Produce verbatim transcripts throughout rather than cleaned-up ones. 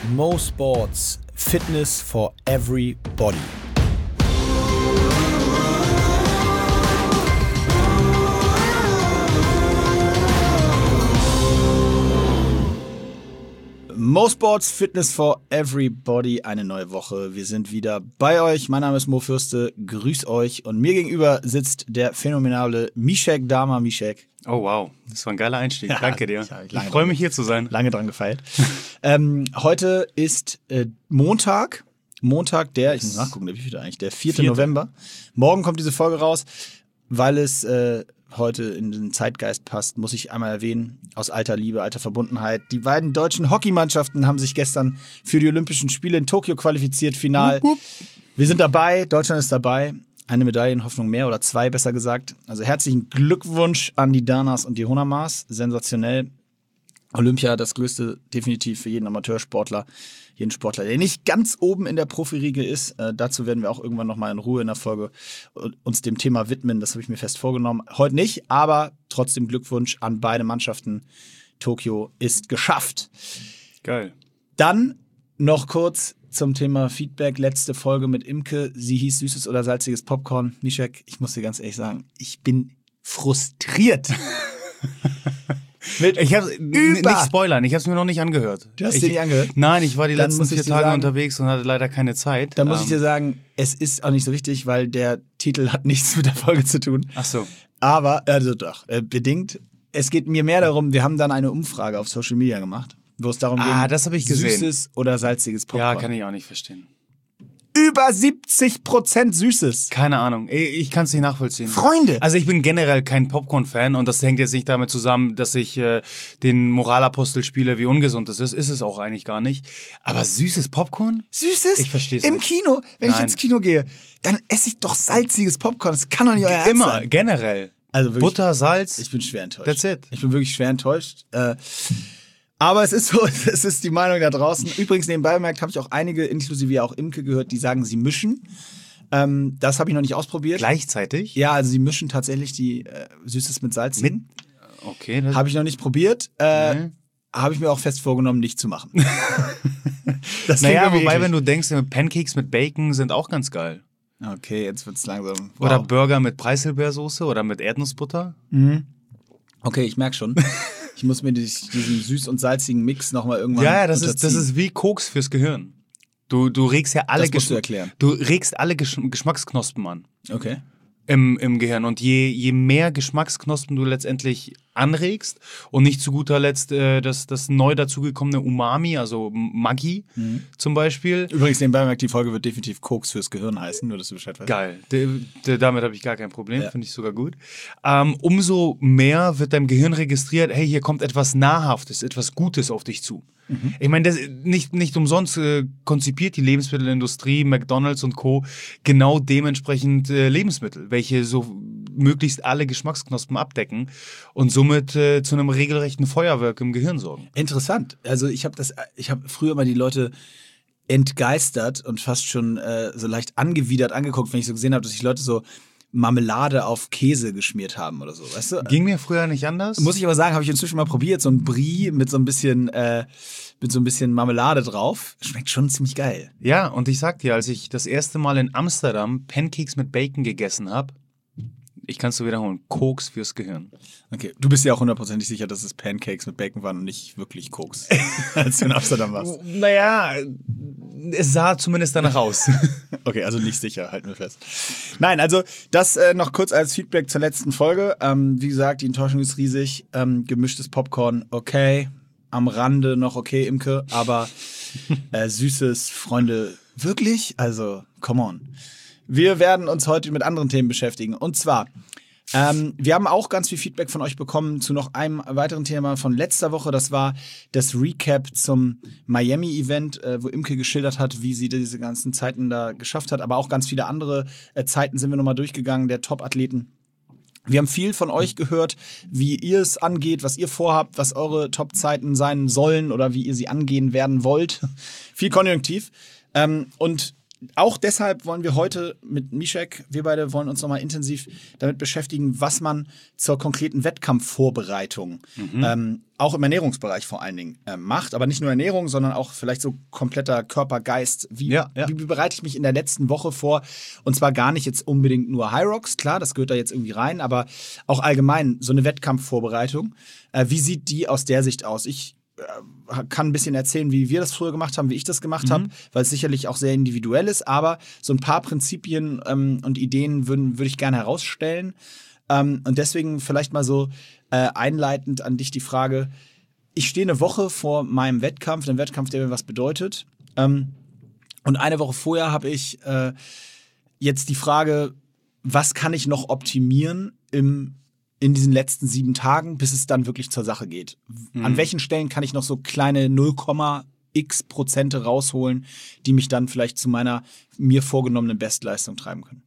Mo Sports, Fitness for everybody. Mo Sports, Fitness for everybody, eine neue Woche. Wir sind wieder bei euch. Mein Name ist Mo Fürste, grüß euch. Und mir gegenüber sitzt der phänomenale Mishek Dama. Mishek. Oh wow, das war ein geiler Einstieg. Ja, danke dir. Ich, ich freue mich hier zu sein. Lange dran gefeilt. ähm, heute ist äh, Montag. Montag, der, ich muss nachgucken, wie viel eigentlich, der vierte Vierte. November. Morgen kommt diese Folge raus, weil es äh, heute in den Zeitgeist passt, muss ich einmal erwähnen, aus alter Liebe, alter Verbundenheit. Die beiden deutschen Hockeymannschaften haben sich gestern für die Olympischen Spiele in Tokio qualifiziert, final. Wupp, wupp. Wir sind dabei, Deutschland ist dabei. Eine Medaillenhoffnung mehr oder zwei, besser gesagt. Also herzlichen Glückwunsch an die Danas und die Honamas. Sensationell. Olympia, das Größte definitiv für jeden Amateursportler, jeden Sportler, der nicht ganz oben in der Profiriege ist. Äh, dazu werden wir auch irgendwann nochmal in Ruhe in der Folge uns dem Thema widmen. Das habe ich mir fest vorgenommen. Heute nicht, aber trotzdem Glückwunsch an beide Mannschaften. Tokio ist geschafft. Geil. Dann noch kurz zum Thema Feedback. Letzte Folge mit Imke. Sie hieß süßes oder salziges Popcorn. Mishek, ich muss dir ganz ehrlich sagen, ich bin frustriert. Mit ich habe nicht spoilern, ich habe es mir noch nicht angehört. Du hast ich, dir nicht angehört? Nein, ich war die Dann letzten vier Tage sagen, unterwegs und hatte leider keine Zeit. Dann muss ähm. ich dir sagen, es ist auch nicht so wichtig, weil der Titel hat nichts mit der Folge zu tun. Ach so. Aber, also doch, äh, bedingt. Es geht mir mehr darum, wir haben dann eine Umfrage auf Social Media gemacht, wo es darum geht, ah, das habe ich gesehen. Süßes oder salziges Popcorn. Ja, kann ich auch nicht verstehen. Über siebzig Prozent Süßes. Keine Ahnung. Ich kann es nicht nachvollziehen. Freunde. Also ich bin generell kein Popcorn-Fan und das hängt jetzt nicht damit zusammen, dass ich äh, den Moralapostel spiele, wie ungesund das ist. Ist es auch eigentlich gar nicht. Aber süßes Popcorn? Süßes? Ich verstehe es Im nicht. Kino, wenn Nein. ich ins Kino gehe, dann esse ich doch salziges Popcorn. Das kann doch nicht euer Ernst Immer, sein. generell. Also wirklich, Butter, Salz. Ich bin schwer enttäuscht. That's it. Ich bin wirklich schwer enttäuscht. Äh, Aber es ist so, es ist die Meinung da draußen. Übrigens, nebenbei bemerkt, habe ich auch einige, inklusive auch Imke, gehört, die sagen, sie mischen. Ähm, das habe ich noch nicht ausprobiert. Gleichzeitig? Ja, also sie mischen tatsächlich die äh, Süßes mit Salz. Mit? Okay. Habe ich noch nicht probiert. Äh, nee. Habe ich mir auch fest vorgenommen, nicht zu machen. das naja, wobei, eklig. Wenn du denkst, Pancakes mit Bacon sind auch ganz geil. Okay, jetzt wird's langsam. Wow. Oder Burger mit Preiselbeersoße oder mit Erdnussbutter. Mhm. Okay, ich merke schon. Ich muss mir diesen süß- und salzigen Mix nochmal irgendwann Ja, ja, das ist, das ist wie Koks fürs Gehirn. Du, du regst ja alle, das musst du erklären. Du regst alle Gesch- Geschmacksknospen an. Okay. Im, im Gehirn. Und je, je mehr Geschmacksknospen du letztendlich anregst und nicht zu guter Letzt äh, das, das neu dazugekommene Umami, also Maggi mhm. zum Beispiel. Übrigens, nebenbei bemerkt, die Folge wird definitiv Koks fürs Gehirn heißen, nur dass du Bescheid weißt. Geil. De, de, damit habe ich gar kein Problem, ja. Finde ich sogar gut. Ähm, umso mehr wird deinem Gehirn registriert, hey, hier kommt etwas Nahrhaftes, etwas Gutes auf dich zu. Mhm. Ich meine, das nicht, nicht umsonst äh, konzipiert die Lebensmittelindustrie, McDonald's und Co. genau dementsprechend äh, Lebensmittel, welche so möglichst alle Geschmacksknospen abdecken und somit äh, zu einem regelrechten Feuerwerk im Gehirn sorgen. Interessant. Also ich habe das, ich habe früher mal die Leute entgeistert und fast schon äh, so leicht angewidert angeguckt, wenn ich so gesehen habe, dass sich Leute so Marmelade auf Käse geschmiert haben oder so, weißt du? Ging mir früher nicht anders. Muss ich aber sagen, habe ich inzwischen mal probiert, so ein Brie mit so ein bisschen äh, mit so ein bisschen Marmelade drauf. Schmeckt schon ziemlich geil. Ja, und ich sag dir, als ich das erste Mal in Amsterdam Pancakes mit Bacon gegessen habe, ich kann es so wiederholen, Koks fürs Gehirn. Okay, du bist ja auch hundertprozentig sicher, dass es Pancakes mit Bacon waren und nicht wirklich Koks, als du in Amsterdam warst. Naja, es sah zumindest danach aus. Okay, also nicht sicher, halten wir fest. Nein, also das äh, noch kurz als Feedback zur letzten Folge. Ähm, wie gesagt, die Enttäuschung ist riesig. Ähm, gemischtes Popcorn, okay. Am Rande noch okay, Imke, aber äh, süßes, Freunde, wirklich? Also, come on. Wir werden uns heute mit anderen Themen beschäftigen. Und zwar, ähm, wir haben auch ganz viel Feedback von euch bekommen zu noch einem weiteren Thema von letzter Woche. Das war das Recap zum Miami-Event, äh, wo Imke geschildert hat, wie sie diese ganzen Zeiten da geschafft hat. Aber auch ganz viele andere äh, Zeiten sind wir nochmal durchgegangen, der Top-Athleten. Wir haben viel von euch gehört, wie ihr es angeht, was ihr vorhabt, was eure Top-Zeiten sein sollen oder wie ihr sie angehen werden wollt. Viel Konjunktiv. Ähm, und auch deshalb wollen wir heute mit Mishek, wir beide wollen uns nochmal intensiv damit beschäftigen, was man zur konkreten Wettkampfvorbereitung, mhm. ähm, auch im Ernährungsbereich vor allen Dingen, äh, macht. Aber nicht nur Ernährung, sondern auch vielleicht so kompletter Körper, Geist. Wie, ja, ja. wie, wie bereite ich mich in der letzten Woche vor? Und zwar gar nicht jetzt unbedingt nur High Rocks, klar, das gehört da jetzt irgendwie rein, aber auch allgemein so eine Wettkampfvorbereitung. Äh, wie sieht die aus der Sicht aus? Ich kann ein bisschen erzählen, wie wir das früher gemacht haben, wie ich das gemacht mhm. habe, weil es sicherlich auch sehr individuell ist, aber so ein paar Prinzipien ähm, und Ideen würden, würde ich gerne herausstellen. Ähm, und deswegen vielleicht mal so äh, einleitend an dich die Frage, ich stehe eine Woche vor meinem Wettkampf, einem Wettkampf, der mir was bedeutet. Ähm, und eine Woche vorher habe ich äh, jetzt die Frage, was kann ich noch optimieren im in diesen letzten sieben Tagen, bis es dann wirklich zur Sache geht. Mhm. An welchen Stellen kann ich noch so kleine null Komma x Prozente rausholen, die mich dann vielleicht zu meiner mir vorgenommenen Bestleistung treiben können?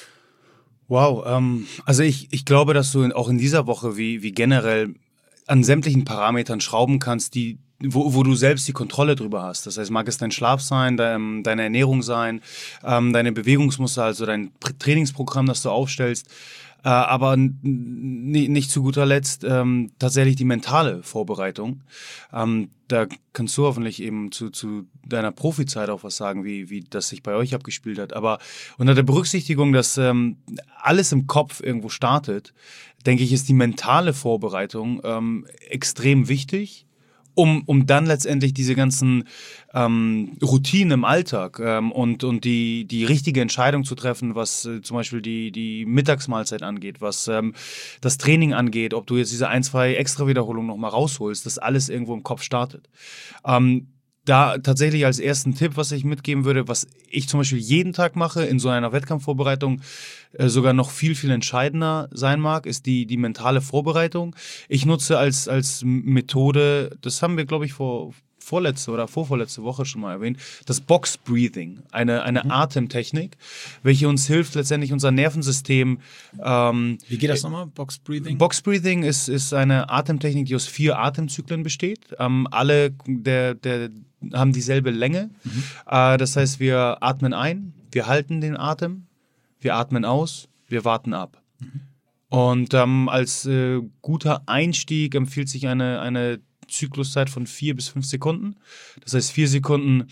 Wow, ähm, also ich, ich glaube, dass du auch in dieser Woche wie, wie generell an sämtlichen Parametern schrauben kannst, die Wo, wo du selbst die Kontrolle drüber hast. Das heißt, mag es dein Schlaf sein, dein, deine Ernährung sein, ähm, deine Bewegungsmuster, also dein Trainingsprogramm, das du aufstellst. Äh, aber n- nicht zu guter Letzt ähm, tatsächlich die mentale Vorbereitung. Ähm, da kannst du hoffentlich eben zu, zu deiner Profizeit auch was sagen, wie, wie das sich bei euch abgespielt hat. Aber unter der Berücksichtigung, dass ähm, alles im Kopf irgendwo startet, denke ich, ist die mentale Vorbereitung ähm, extrem wichtig. Um, um dann letztendlich diese ganzen ähm, Routinen im Alltag ähm, und, und die, die richtige Entscheidung zu treffen, was äh, zum Beispiel die, die Mittagsmahlzeit angeht, was ähm, das Training angeht, ob du jetzt diese ein, zwei Extra-Wiederholungen nochmal rausholst, dass alles irgendwo im Kopf startet. Ähm, Da tatsächlich als ersten Tipp, was ich mitgeben würde, was ich zum Beispiel jeden Tag mache, in so einer Wettkampfvorbereitung äh, sogar noch viel, viel entscheidender sein mag, ist die, die mentale Vorbereitung. Ich nutze als, als Methode, das haben wir, glaube ich, vor vorletzte oder vorvorletzte Woche schon mal erwähnt, das Box Breathing, eine, eine mhm. Atemtechnik, welche uns hilft, letztendlich unser Nervensystem. Ähm, Wie geht das nochmal, Box Breathing? Box Breathing ist, ist eine Atemtechnik, die aus vier Atemzyklen besteht. Ähm, alle der, der haben dieselbe Länge. Mhm. Äh, das heißt, wir atmen ein, wir halten den Atem, wir atmen aus, wir warten ab. Mhm. Und ähm, als äh, guter Einstieg empfiehlt sich eine, eine Zykluszeit von vier bis fünf Sekunden. Das heißt, vier Sekunden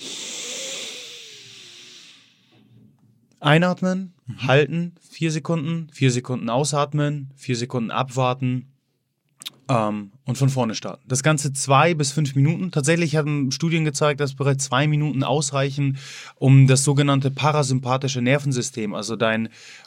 einatmen, mhm. halten, vier Sekunden, vier Sekunden ausatmen, vier Sekunden abwarten ähm, und von vorne starten. Das Ganze zwei bis fünf Minuten. Tatsächlich haben Studien gezeigt, dass bereits zwei Minuten ausreichen, um das sogenannte parasympathische Nervensystem, also dein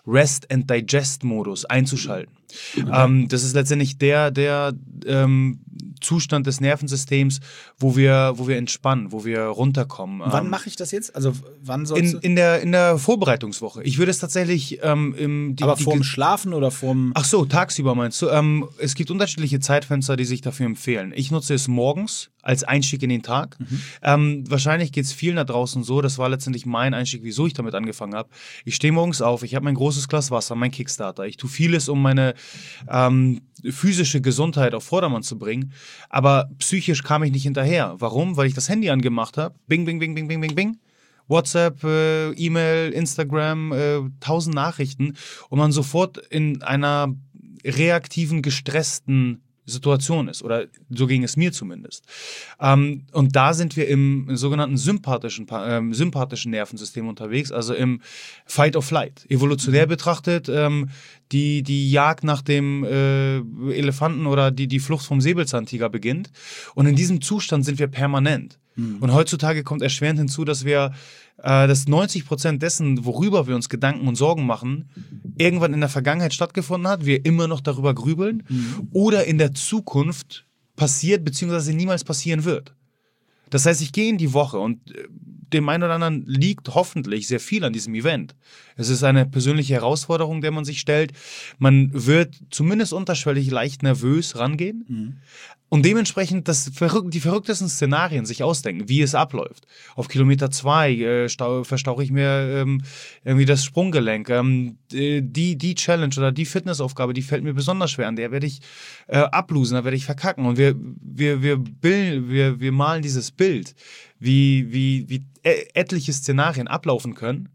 Rest-and-Digest-Modus einzuschalten. Okay. Ähm, das ist letztendlich der, der ähm, Zustand des Nervensystems, wo wir, wo wir entspannen, wo wir runterkommen. Wann ähm, mache ich das jetzt? Also wann sollst in, du? in der in der Vorbereitungswoche. Ich würde es tatsächlich ähm, im die, Aber die, vorm die, Schlafen oder vorm? Ach so, tagsüber meinst du? Ähm, es gibt unterschiedliche Zeitfenster, die sich dafür empfehlen. Ich nutze es morgens als Einstieg in den Tag. Mhm. Ähm, wahrscheinlich geht es vielen da draußen so, das war letztendlich mein Einstieg, wieso ich damit angefangen habe. Ich stehe morgens auf, ich habe mein großes Glas Wasser, mein Kickstarter. Ich tue vieles, um meine ähm, physische Gesundheit auf Vordermann zu bringen, aber psychisch kam ich nicht hinterher. Warum? Weil ich das Handy angemacht habe. Bing, bing, bing, bing, bing, bing, bing. WhatsApp, äh, E-Mail, Instagram, äh, tausend Nachrichten und man sofort in einer reaktiven, gestressten Situation ist. Oder so ging es mir zumindest. Ähm, und da sind wir im sogenannten sympathischen, äh, sympathischen Nervensystem unterwegs, also im Fight or Flight. Evolutionär betrachtet, ähm, die, die Jagd nach dem äh, Elefanten oder die, die Flucht vom Säbelzahntiger beginnt. Und in diesem Zustand sind wir permanent. Mhm. Und heutzutage kommt erschwerend hinzu, dass wir äh, dass neunzig Prozent dessen, worüber wir uns Gedanken und Sorgen machen, irgendwann in der Vergangenheit stattgefunden hat, wir immer noch darüber grübeln mhm. oder in der Zukunft passiert, beziehungsweise niemals passieren wird. Das heißt, ich gehe in die Woche und dem einen oder anderen liegt hoffentlich sehr viel an diesem Event. Es ist eine persönliche Herausforderung, der man sich stellt. Man wird zumindest unterschwellig leicht nervös rangehen mhm. und dementsprechend das, die verrücktesten Szenarien sich ausdenken, wie es abläuft. Auf Kilometer zwei äh, verstauche ich mir ähm, irgendwie das Sprunggelenk. Ähm, die, die Challenge oder die Fitnessaufgabe, die fällt mir besonders schwer an. Der werde ich äh, ablosen, da werde ich verkacken. Und wir, wir, wir, bild, wir, wir malen dieses Bild wie, wie, wie etliche Szenarien ablaufen können.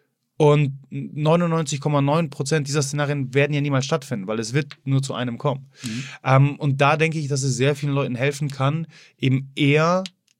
Und neunundneunzig Komma neun Prozent dieser Szenarien werden ja niemals stattfinden, weil es wird nur zu einem kommen. Mhm. Ähm, und da denke ich, dass es sehr vielen Leuten helfen kann, eben eher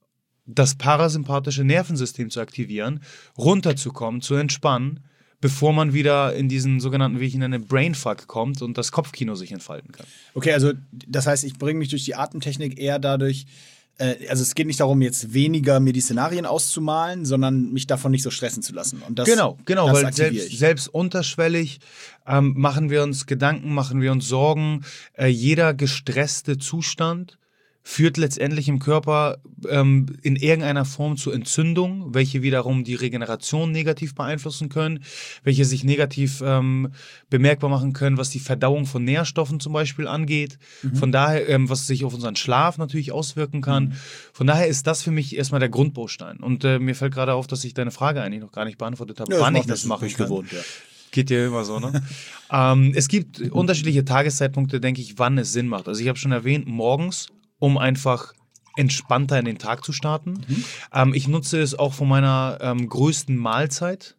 das parasympathische Nervensystem zu aktivieren, runterzukommen, zu entspannen, bevor man wieder in diesen sogenannten, wie ich ihn nenne, Brainfuck kommt und das Kopfkino sich entfalten kann. Okay, also das heißt, ich bringe mich durch die Atemtechnik eher dadurch, äh, also es geht nicht darum, jetzt weniger mir die Szenarien auszumalen, sondern mich davon nicht so stressen zu lassen. Und das, genau, genau, das weil selbst, selbst unterschwellig ähm, machen wir uns Gedanken, machen wir uns Sorgen. Äh, jeder gestresste Zustand führt letztendlich im Körper ähm, in irgendeiner Form zu Entzündungen, welche wiederum die Regeneration negativ beeinflussen können, welche sich negativ ähm, bemerkbar machen können, was die Verdauung von Nährstoffen zum Beispiel angeht. Mhm. Von daher, ähm, was sich auf unseren Schlaf natürlich auswirken kann. Mhm. Von daher ist das für mich erstmal der Grundbaustein. Und äh, mir fällt gerade auf, dass ich deine Frage eigentlich noch gar nicht beantwortet habe, ja, wann das ich das das machen kann. Gewohnt, ja. Geht ja immer so, ne? ähm, es gibt unterschiedliche Tageszeitpunkte, denke ich, wann es Sinn macht. Also ich habe schon erwähnt, morgens, um einfach entspannter in den Tag zu starten. Mhm. Ähm, ich nutze es auch von meiner ähm, größten Mahlzeit,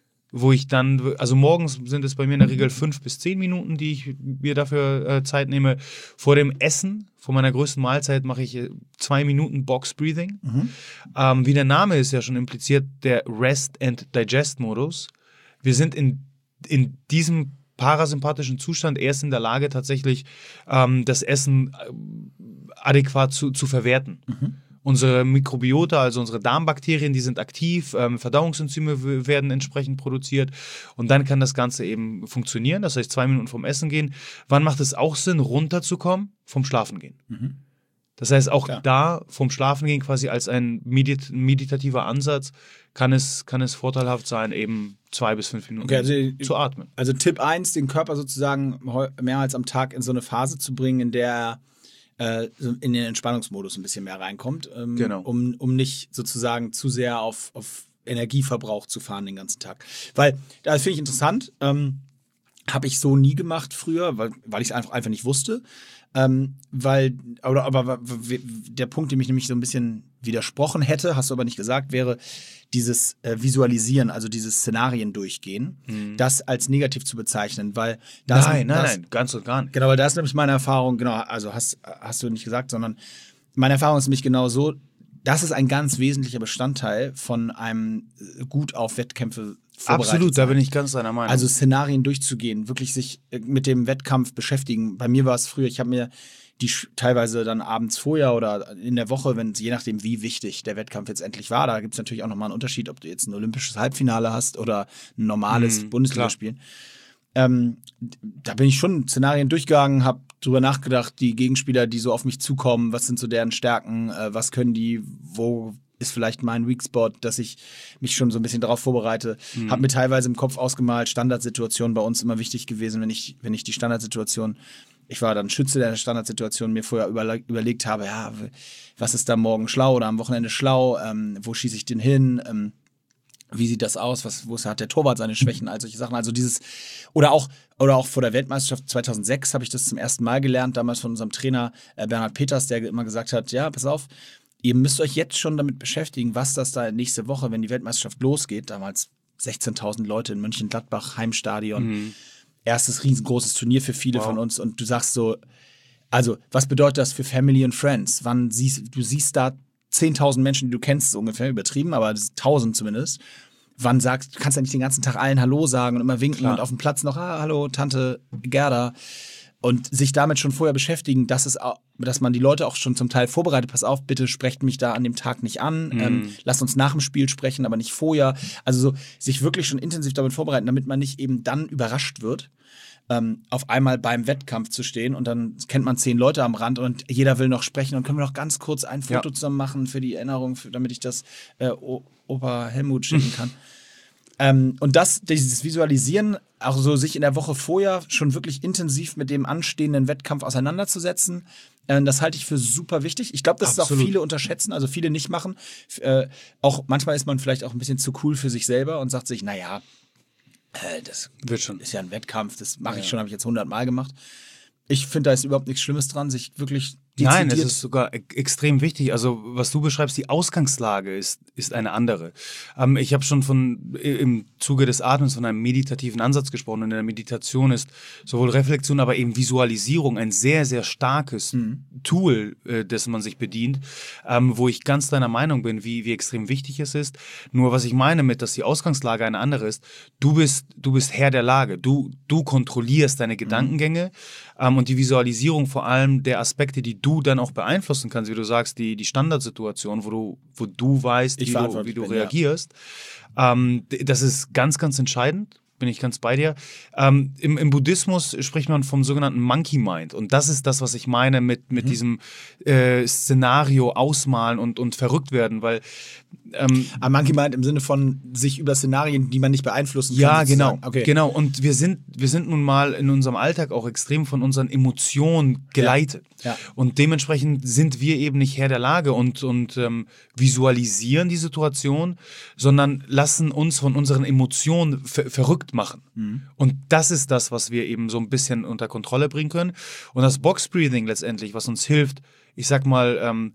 wo ich dann, also morgens sind es bei mir in der Regel fünf bis zehn Minuten, die ich mir dafür äh, Zeit nehme. Vor dem Essen, vor meiner größten Mahlzeit, mache ich äh, zwei Minuten Box Breathing. Mhm. Ähm, wie der Name ist ja schon impliziert, der Rest and Digest Modus. Wir sind in, in diesem parasympathischen Zustand erst in der Lage, tatsächlich ähm, das Essen äh, adäquat zu, zu verwerten. Mhm. Unsere Mikrobiota, also unsere Darmbakterien, die sind aktiv, ähm, Verdauungsenzyme w- werden entsprechend produziert und dann kann das Ganze eben funktionieren. Das heißt, zwei Minuten vom Essen gehen. Wann macht es auch Sinn, runterzukommen? Vom Schlafen gehen. Mhm. Das heißt, auch Klar. da vom Schlafen gehen quasi als ein medit- meditativer Ansatz kann es, kann es vorteilhaft sein, eben zwei bis fünf Minuten okay, also, zu atmen. Also Tipp eins, den Körper sozusagen mehrmals am Tag in so eine Phase zu bringen, in der er äh, in den Entspannungsmodus ein bisschen mehr reinkommt, ähm, genau. um, um nicht sozusagen zu sehr auf, auf Energieverbrauch zu fahren den ganzen Tag. Weil, das finde ich interessant, ähm, habe ich so nie gemacht früher, weil, weil ich es einfach, einfach nicht wusste. Ähm, weil, oder, aber der Punkt, dem ich nämlich so ein bisschen widersprochen hätte, hast du aber nicht gesagt, wäre dieses äh, Visualisieren, also dieses Szenarien durchgehen, mhm. das als negativ zu bezeichnen, weil das Nein, nein, das, nein, ganz und gar nicht. Genau, weil da ist nämlich meine Erfahrung, genau, also hast, hast du nicht gesagt, sondern meine Erfahrung ist nämlich genau so, das ist ein ganz wesentlicher Bestandteil von einem gut auf Wettkämpfe vorbereitet Absolut, sein. Da bin ich ganz deiner Meinung. Also Szenarien durchzugehen, wirklich sich mit dem Wettkampf beschäftigen. Bei mir war es früher, ich habe mir die teilweise dann abends vorher oder in der Woche, wenn je nachdem, wie wichtig der Wettkampf jetzt endlich war, da gibt es natürlich auch nochmal einen Unterschied, ob du jetzt ein olympisches Halbfinale hast oder ein normales mhm, Bundesligaspiel. Ähm, da bin ich schon Szenarien durchgegangen, habe drüber nachgedacht, die Gegenspieler, die so auf mich zukommen, was sind so deren Stärken, äh, was können die, wo ist vielleicht mein Weak Spot, dass ich mich schon so ein bisschen darauf vorbereite. Mhm. Habe mir teilweise im Kopf ausgemalt, Standardsituation bei uns immer wichtig gewesen, wenn ich, wenn ich die Standardsituation, ich war dann Schütze der Standardsituation, mir vorher überle- überlegt habe, ja, was ist da morgen schlau oder am Wochenende schlau, ähm, wo schieße ich den hin, ähm, wie sieht das aus, was, wo hat der Torwart seine Schwächen, all solche Sachen, also dieses, oder auch, oder auch vor der Weltmeisterschaft zweitausendsechs habe ich das zum ersten Mal gelernt, damals von unserem Trainer äh, Bernhard Peters, der immer gesagt hat, ja, pass auf, ihr müsst euch jetzt schon damit beschäftigen, was das da nächste Woche, wenn die Weltmeisterschaft losgeht, damals sechzehntausend Leute in Mönchengladbach, Heimstadion, mhm. erstes riesengroßes Turnier für viele wow. von uns und du sagst so, also was bedeutet das für Family and Friends? Wann siehst du siehst da zehntausend Menschen, die du kennst, so ungefähr übertrieben, aber das sind tausend zumindest. Wann sagst du, kannst ja nicht den ganzen Tag allen Hallo sagen und immer winken Klar. und auf dem Platz noch, ah, hallo, Tante Gerda. Und sich damit schon vorher beschäftigen, dass, es auch, dass man die Leute auch schon zum Teil vorbereitet. Pass auf, bitte sprecht mich da an dem Tag nicht an. Mhm. Ähm, lasst uns nach dem Spiel sprechen, aber nicht vorher. Also so, sich wirklich schon intensiv damit vorbereiten, damit man nicht eben dann überrascht wird, ähm, auf einmal beim Wettkampf zu stehen und dann kennt man zehn Leute am Rand und jeder will noch sprechen und können wir noch ganz kurz ein Foto ja. zusammen machen für die Erinnerung, für, damit ich das äh, Opa Helmut schicken kann. Ähm, und das, dieses Visualisieren, auch so sich in der Woche vorher schon wirklich intensiv mit dem anstehenden Wettkampf auseinanderzusetzen, äh, das halte ich für super wichtig. Ich glaube, das ist auch viele unterschätzen, also viele nicht machen. Äh, auch manchmal ist man vielleicht auch ein bisschen zu cool für sich selber und sagt sich, naja, äh, das wird schon. Ist ja ein Wettkampf, das mache ich ja. schon, habe ich jetzt hundert Mal gemacht. Ich finde, da ist überhaupt nichts Schlimmes dran, sich wirklich Nein, es ist sogar e- extrem wichtig. Also was du beschreibst, die Ausgangslage ist, ist eine andere. Ähm, ich habe schon von im Zuge des Atmens von einem meditativen Ansatz gesprochen. Und in der Meditation ist sowohl Reflexion, aber eben Visualisierung ein sehr, sehr starkes mhm. Tool, äh, dessen man sich bedient, ähm, wo ich ganz deiner Meinung bin, wie, wie extrem wichtig es ist. Nur was ich meine mit, dass die Ausgangslage eine andere ist, du bist, du bist Herr der Lage. Du, du kontrollierst deine Gedankengänge mhm. ähm, und die Visualisierung vor allem der Aspekte, die du dann auch beeinflussen kannst, wie du sagst, die, die Standardsituation, wo du, wo du weißt, wie du, wie du bin, reagierst. Ja. Ähm, das ist ganz, ganz entscheidend. Bin ich ganz bei dir. Ähm, im, Im Buddhismus spricht man vom sogenannten Monkey Mind. Und das ist das, was ich meine mit, mit mhm. diesem äh, Szenario ausmalen und, und verrückt werden, weil ähm, Aber Monkey Mind im Sinne von sich über Szenarien, die man nicht beeinflussen kann. Ja, genau. Okay. Genau. Und wir sind, wir sind nun mal in unserem Alltag auch extrem von unseren Emotionen geleitet. Ja. Ja. Und dementsprechend sind wir eben nicht Herr der Lage und, und ähm, visualisieren die Situation, sondern lassen uns von unseren Emotionen ver- verrückt machen. Mhm. Und das ist das, was wir eben so ein bisschen unter Kontrolle bringen können. Und das Box Breathing letztendlich, was uns hilft, ich sag mal, ähm,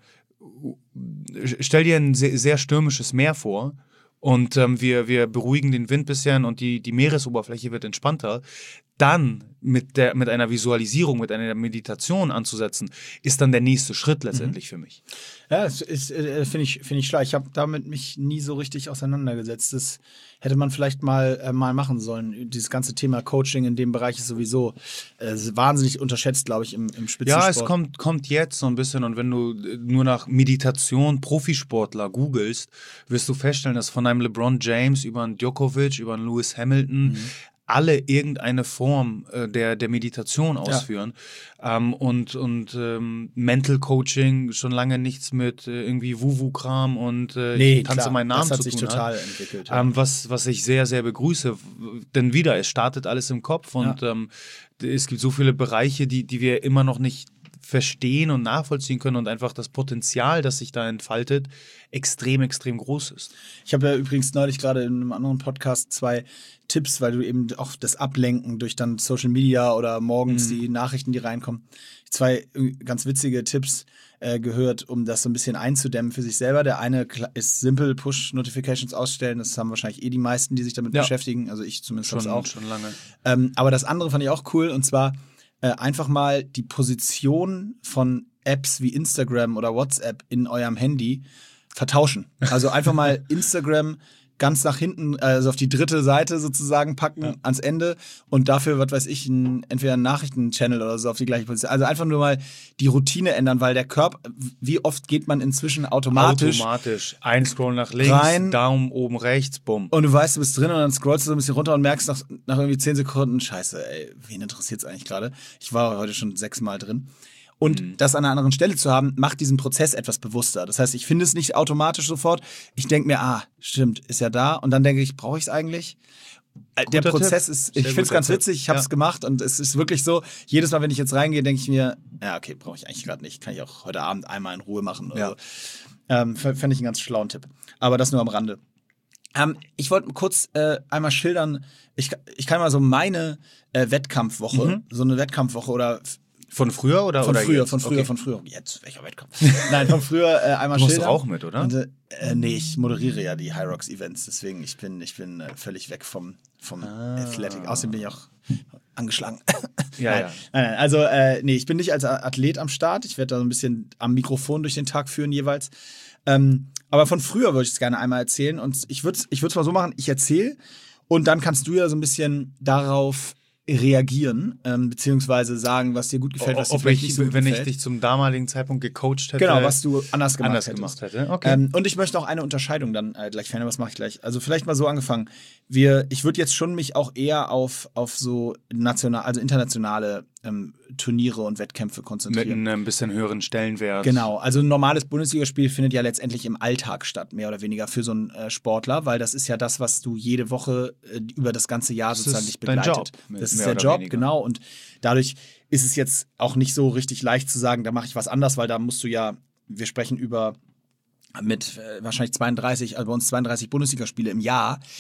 stell dir ein sehr, sehr stürmisches Meer vor und ähm, wir, wir beruhigen den Wind ein bisschen und die, die Meeresoberfläche wird entspannter. Dann mit, der, mit einer Visualisierung, mit einer Meditation anzusetzen, ist dann der nächste Schritt letztendlich mhm. für mich. Ja, das ist, äh, finde ich, find ich schlau. Ich habe damit mich nie so richtig auseinandergesetzt. Das hätte man vielleicht mal, äh, mal machen sollen. Dieses ganze Thema Coaching in dem Bereich ist sowieso äh, wahnsinnig unterschätzt, glaube ich, im, im Spitzensport. Ja, es kommt, kommt jetzt so ein bisschen. Und wenn du nur nach Meditation Profisportler googelst, wirst du feststellen, dass von einem LeBron James über einen Djokovic, über einen Lewis Hamilton mhm. alle irgendeine Form äh, der, der Meditation ausführen. Ja. Ähm, und und ähm, Mental Coaching schon lange nichts mit äh, irgendwie Wuhu-Kram und äh, nee, ich tanze klar, meinen Namen das hat zu sich tun total hat. entwickelt. Ja. Ähm, was, was ich sehr, sehr begrüße. Denn wieder, es startet alles im Kopf und ja. ähm, es gibt so viele Bereiche, die, die wir immer noch nicht verstehen und nachvollziehen können und einfach das Potenzial, das sich da entfaltet, extrem, extrem groß ist. Ich habe ja übrigens neulich gerade in einem anderen Podcast zwei Tipps, weil du eben auch das Ablenken durch dann Social Media oder morgens mhm. die Nachrichten, die reinkommen, zwei ganz witzige Tipps äh, gehört, um das so ein bisschen einzudämmen für sich selber. Der eine ist simpel, Push-Notifications ausstellen, das haben wahrscheinlich eh die meisten, die sich damit ja. beschäftigen, also ich zumindest schon, auch. schon lange. Ähm, aber das andere fand ich auch cool und zwar Äh, einfach mal die Position von Apps wie Instagram oder WhatsApp in eurem Handy vertauschen. Also einfach mal Instagram ganz nach hinten, also auf die dritte Seite sozusagen packen, ja. ans Ende und dafür, was weiß ich, ein, entweder ein Nachrichten-Channel oder so auf die gleiche Position. Also einfach nur mal die Routine ändern, weil der Körper, wie oft geht man inzwischen automatisch Automatisch. Ein Scroll nach links, rein, Daumen oben rechts, bumm. Und du weißt, du bist drin und dann scrollst du so ein bisschen runter und merkst nach, nach irgendwie zehn Sekunden, scheiße, ey, wen interessiert's eigentlich gerade? Ich war heute schon sechsmal drin. Und mhm. das an einer anderen Stelle zu haben, macht diesen Prozess etwas bewusster. Das heißt, ich finde es nicht automatisch sofort. Ich denke mir, ah, stimmt, ist ja da. Und dann denke ich, brauche ich es eigentlich? Guter Der Prozess Tipp. ist, ich finde es ganz Tipp. witzig, ich habe es ja. gemacht und es ist wirklich so, jedes Mal, wenn ich jetzt reingehe, denke ich mir, ja, okay, brauche ich eigentlich gerade nicht. Kann ich auch heute Abend einmal in Ruhe machen. Oder ja. so. ähm, Fände ich einen ganz schlauen Tipp. Aber das nur am Rande. Ähm, ich wollte kurz äh, einmal schildern, ich, ich kann mal so meine äh, Wettkampfwoche, mhm. so eine Wettkampfwoche oder Von früher oder Von oder früher, jetzt? von früher, okay. von früher. Jetzt, welcher Wettkampf? Nein, von früher äh, einmal Du machst schildern. doch auch mit, oder? Und, äh, nee, ich moderiere ja die High Rocks Events, deswegen ich bin ich bin äh, völlig weg vom, vom ah. Athletic. Außerdem bin ich auch angeschlagen. Ja, nein, ja. Nein, nein, also äh, nee, ich bin nicht als Athlet am Start. Ich werde da so ein bisschen am Mikrofon durch den Tag führen jeweils. Ähm, aber von früher würde ich es gerne einmal erzählen. Und ich würde es ich würd's mal so machen, ich erzähle und dann kannst du ja so ein bisschen darauf reagieren, ähm, beziehungsweise sagen, was dir gut gefällt, was dir vielleicht nicht so gut wenn gefällt. Wenn ich dich zum damaligen Zeitpunkt gecoacht hätte. Genau, was du anders gemacht anders hättest. gemacht hätte. Okay. Ähm, und ich möchte auch eine Unterscheidung dann äh, gleich fällen, was mache ich gleich? Also vielleicht mal so angefangen. Wir, ich würde jetzt schon mich auch eher auf, auf so national, also internationale ähm, Turniere und Wettkämpfe konzentrieren. Mit einem bisschen höheren Stellenwert. Genau, also ein normales Bundesligaspiel findet ja letztendlich im Alltag statt, mehr oder weniger für so einen äh, Sportler, weil das ist ja das, was du jede Woche äh, über das ganze Jahr das sozusagen dich begleitet. Dein Job, das ist der Job, weniger. Genau. Und dadurch ist es jetzt auch nicht so richtig leicht zu sagen, da mache ich was anders, weil da musst du ja, wir sprechen über mit äh, wahrscheinlich zweiunddreißig, also bei uns zweiunddreißig Bundesligaspiele im Jahr.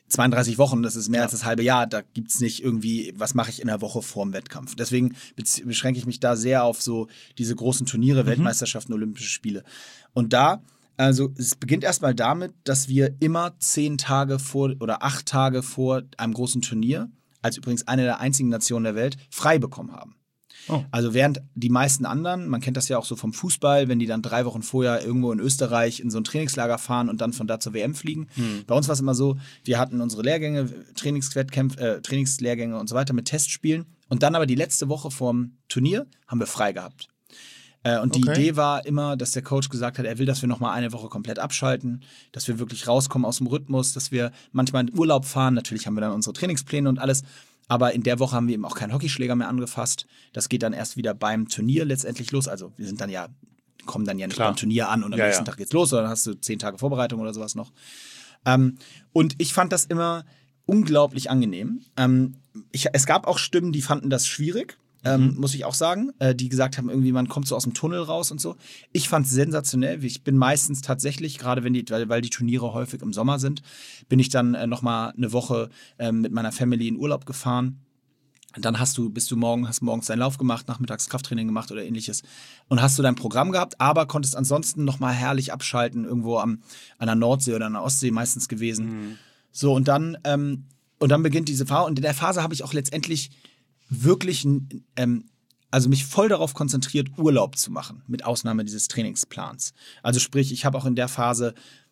zweiunddreißig Wochen, das ist mehr ja. als das halbe Jahr, da gibt es nicht irgendwie, was mache ich in der Woche vorm Wettkampf. Deswegen beschränke ich mich da sehr auf so diese großen Turniere, mhm. Weltmeisterschaften, Olympische Spiele. Und da, also es beginnt erstmal damit, dass wir immer zehn Tage vor oder acht Tage vor einem großen Turnier, als übrigens eine der einzigen Nationen der Welt, frei bekommen haben. Oh. Also während die meisten anderen, man kennt das ja auch so vom Fußball, wenn die dann drei Wochen vorher irgendwo in Österreich in so ein Trainingslager fahren und dann von da zur W M fliegen. Hm. Bei uns war es immer so, wir hatten unsere Lehrgänge, Trainingswettkämpfe, äh, Trainingslehrgänge und so weiter mit Testspielen und dann aber die letzte Woche vorm Turnier haben wir frei gehabt. Äh, und die okay. Idee war immer, dass der Coach gesagt hat, er will, dass wir nochmal eine Woche komplett abschalten, dass wir wirklich rauskommen aus dem Rhythmus, dass wir manchmal in Urlaub fahren, natürlich haben wir dann unsere Trainingspläne und alles. Aber in der Woche haben wir eben auch keinen Hockeyschläger mehr angefasst. Das geht dann erst wieder beim Turnier letztendlich los. Also wir sind dann ja, kommen dann ja nicht Klar. beim Turnier an und am ja, nächsten ja. Tag geht's los, sondern hast du zehn Tage Vorbereitung oder sowas noch. Ähm, und ich fand das immer unglaublich angenehm. Ähm, ich, es gab auch Stimmen, die fanden das schwierig. Ähm, mhm. muss ich auch sagen, äh, die gesagt haben, irgendwie man kommt so aus dem Tunnel raus und so. Ich fand es sensationell. Ich bin meistens tatsächlich, gerade wenn die, weil, weil die Turniere häufig im Sommer sind, bin ich dann äh, nochmal eine Woche äh, mit meiner Family in Urlaub gefahren. Dann hast du, bist du morgen, hast morgens deinen Lauf gemacht, nachmittags Krafttraining gemacht oder ähnliches und hast du dein Programm gehabt, aber konntest ansonsten nochmal herrlich abschalten, irgendwo am, an der Nordsee oder an der Ostsee meistens gewesen. Mhm. So, und dann, ähm, und dann beginnt diese Phase. Und in der Phase habe ich auch letztendlich wirklich, ähm, also mich voll darauf konzentriert, Urlaub zu machen, mit Ausnahme dieses Trainingsplans. Also sprich, ich habe auch in der Phase,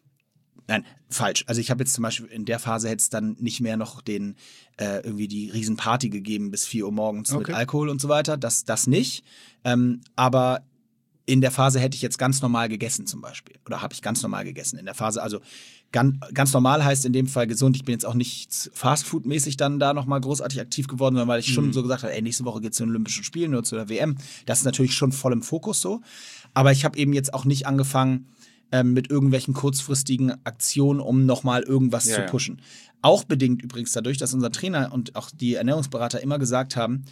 nein, falsch, also ich habe jetzt zum Beispiel in der Phase hätte es dann nicht mehr noch den, äh, irgendwie die Riesenparty gegeben bis vier Uhr morgens okay. mit Alkohol und so weiter, das, das nicht, ähm, aber in der Phase hätte ich jetzt ganz normal gegessen zum Beispiel. Oder habe ich ganz normal gegessen in der Phase. Also ganz, ganz normal heißt in dem Fall gesund. Ich bin jetzt auch nicht Fastfood-mäßig dann da nochmal großartig aktiv geworden, sondern weil ich schon mhm. so gesagt habe, ey, nächste Woche geht es zu den Olympischen Spielen oder zu der W M. Das ist natürlich schon voll im Fokus so. Aber ich habe eben jetzt auch nicht angefangen ähm, mit irgendwelchen kurzfristigen Aktionen, um nochmal irgendwas ja, zu pushen. Ja. Auch bedingt übrigens dadurch, dass unser Trainer und auch die Ernährungsberater immer gesagt haben,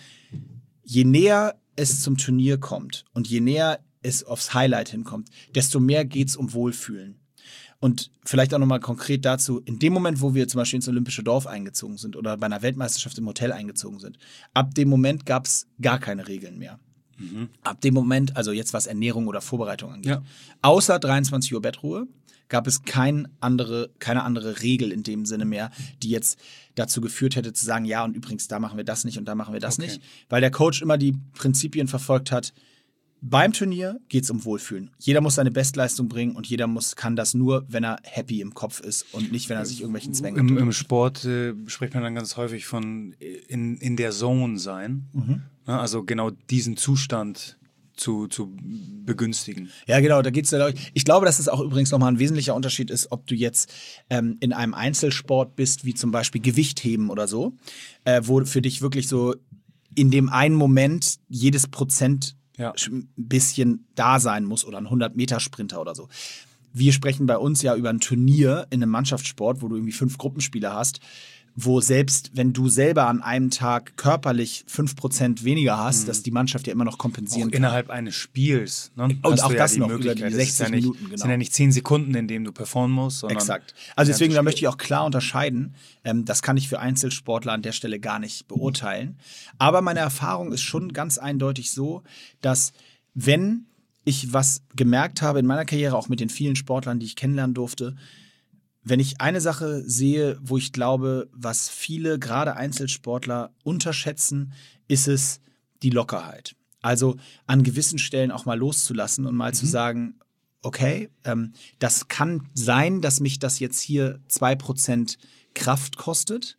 je näher es zum Turnier kommt und je näher es aufs Highlight hinkommt, desto mehr geht es um Wohlfühlen. Und vielleicht auch nochmal konkret dazu, in dem Moment, wo wir zum Beispiel ins Olympische Dorf eingezogen sind oder bei einer Weltmeisterschaft im Hotel eingezogen sind, ab dem Moment gab es gar keine Regeln mehr. Mhm. Ab dem Moment, also jetzt was Ernährung oder Vorbereitung angeht, ja. außer dreiundzwanzig Uhr Bettruhe, gab es kein andere, keine andere Regel in dem Sinne mehr, die jetzt dazu geführt hätte zu sagen, ja und übrigens, da machen wir das nicht und da machen wir das okay. nicht. Weil der Coach immer die Prinzipien verfolgt hat, beim Turnier geht es um Wohlfühlen. Jeder muss seine Bestleistung bringen und jeder muss, kann das nur, wenn er happy im Kopf ist und nicht, wenn er sich irgendwelchen Zwängen Im, im Sport äh, spricht man dann ganz häufig von in, in der Zone sein. Mhm. Ja, also genau diesen Zustand zu, zu begünstigen. Ja, genau, da geht's ja. Ich glaube, dass es auch übrigens nochmal ein wesentlicher Unterschied ist, ob du jetzt ähm, in einem Einzelsport bist, wie zum Beispiel Gewichtheben oder so, äh, wo für dich wirklich so in dem einen Moment jedes Prozent ja. ein bisschen da sein muss oder ein hundert-Meter-Sprinter oder so. Wir sprechen bei uns ja über ein Turnier in einem Mannschaftssport, wo du irgendwie fünf Gruppenspiele hast, wo selbst wenn du selber an einem Tag körperlich fünf Prozent weniger hast, mhm. dass die Mannschaft ja immer noch kompensieren auch kann. Innerhalb eines Spiels. Ne? Und hast auch du das ja die noch Möglichkeit. über die sechzig ja nicht, Minuten. Genau. Es sind ja nicht zehn Sekunden, in denen du performen musst. Sondern Exakt. Also deswegen, da möchte ich auch klar unterscheiden. Ähm, das kann ich für Einzelsportler an der Stelle gar nicht beurteilen. Aber meine Erfahrung ist schon ganz eindeutig so, dass wenn ich was gemerkt habe in meiner Karriere, auch mit den vielen Sportlern, die ich kennenlernen durfte, wenn ich eine Sache sehe, wo ich glaube, was viele, gerade Einzelsportler, unterschätzen, ist es die Lockerheit. Also an gewissen Stellen auch mal loszulassen und mal mhm. zu sagen, okay, ähm, das kann sein, dass mich das jetzt hier zwei Prozent Kraft kostet,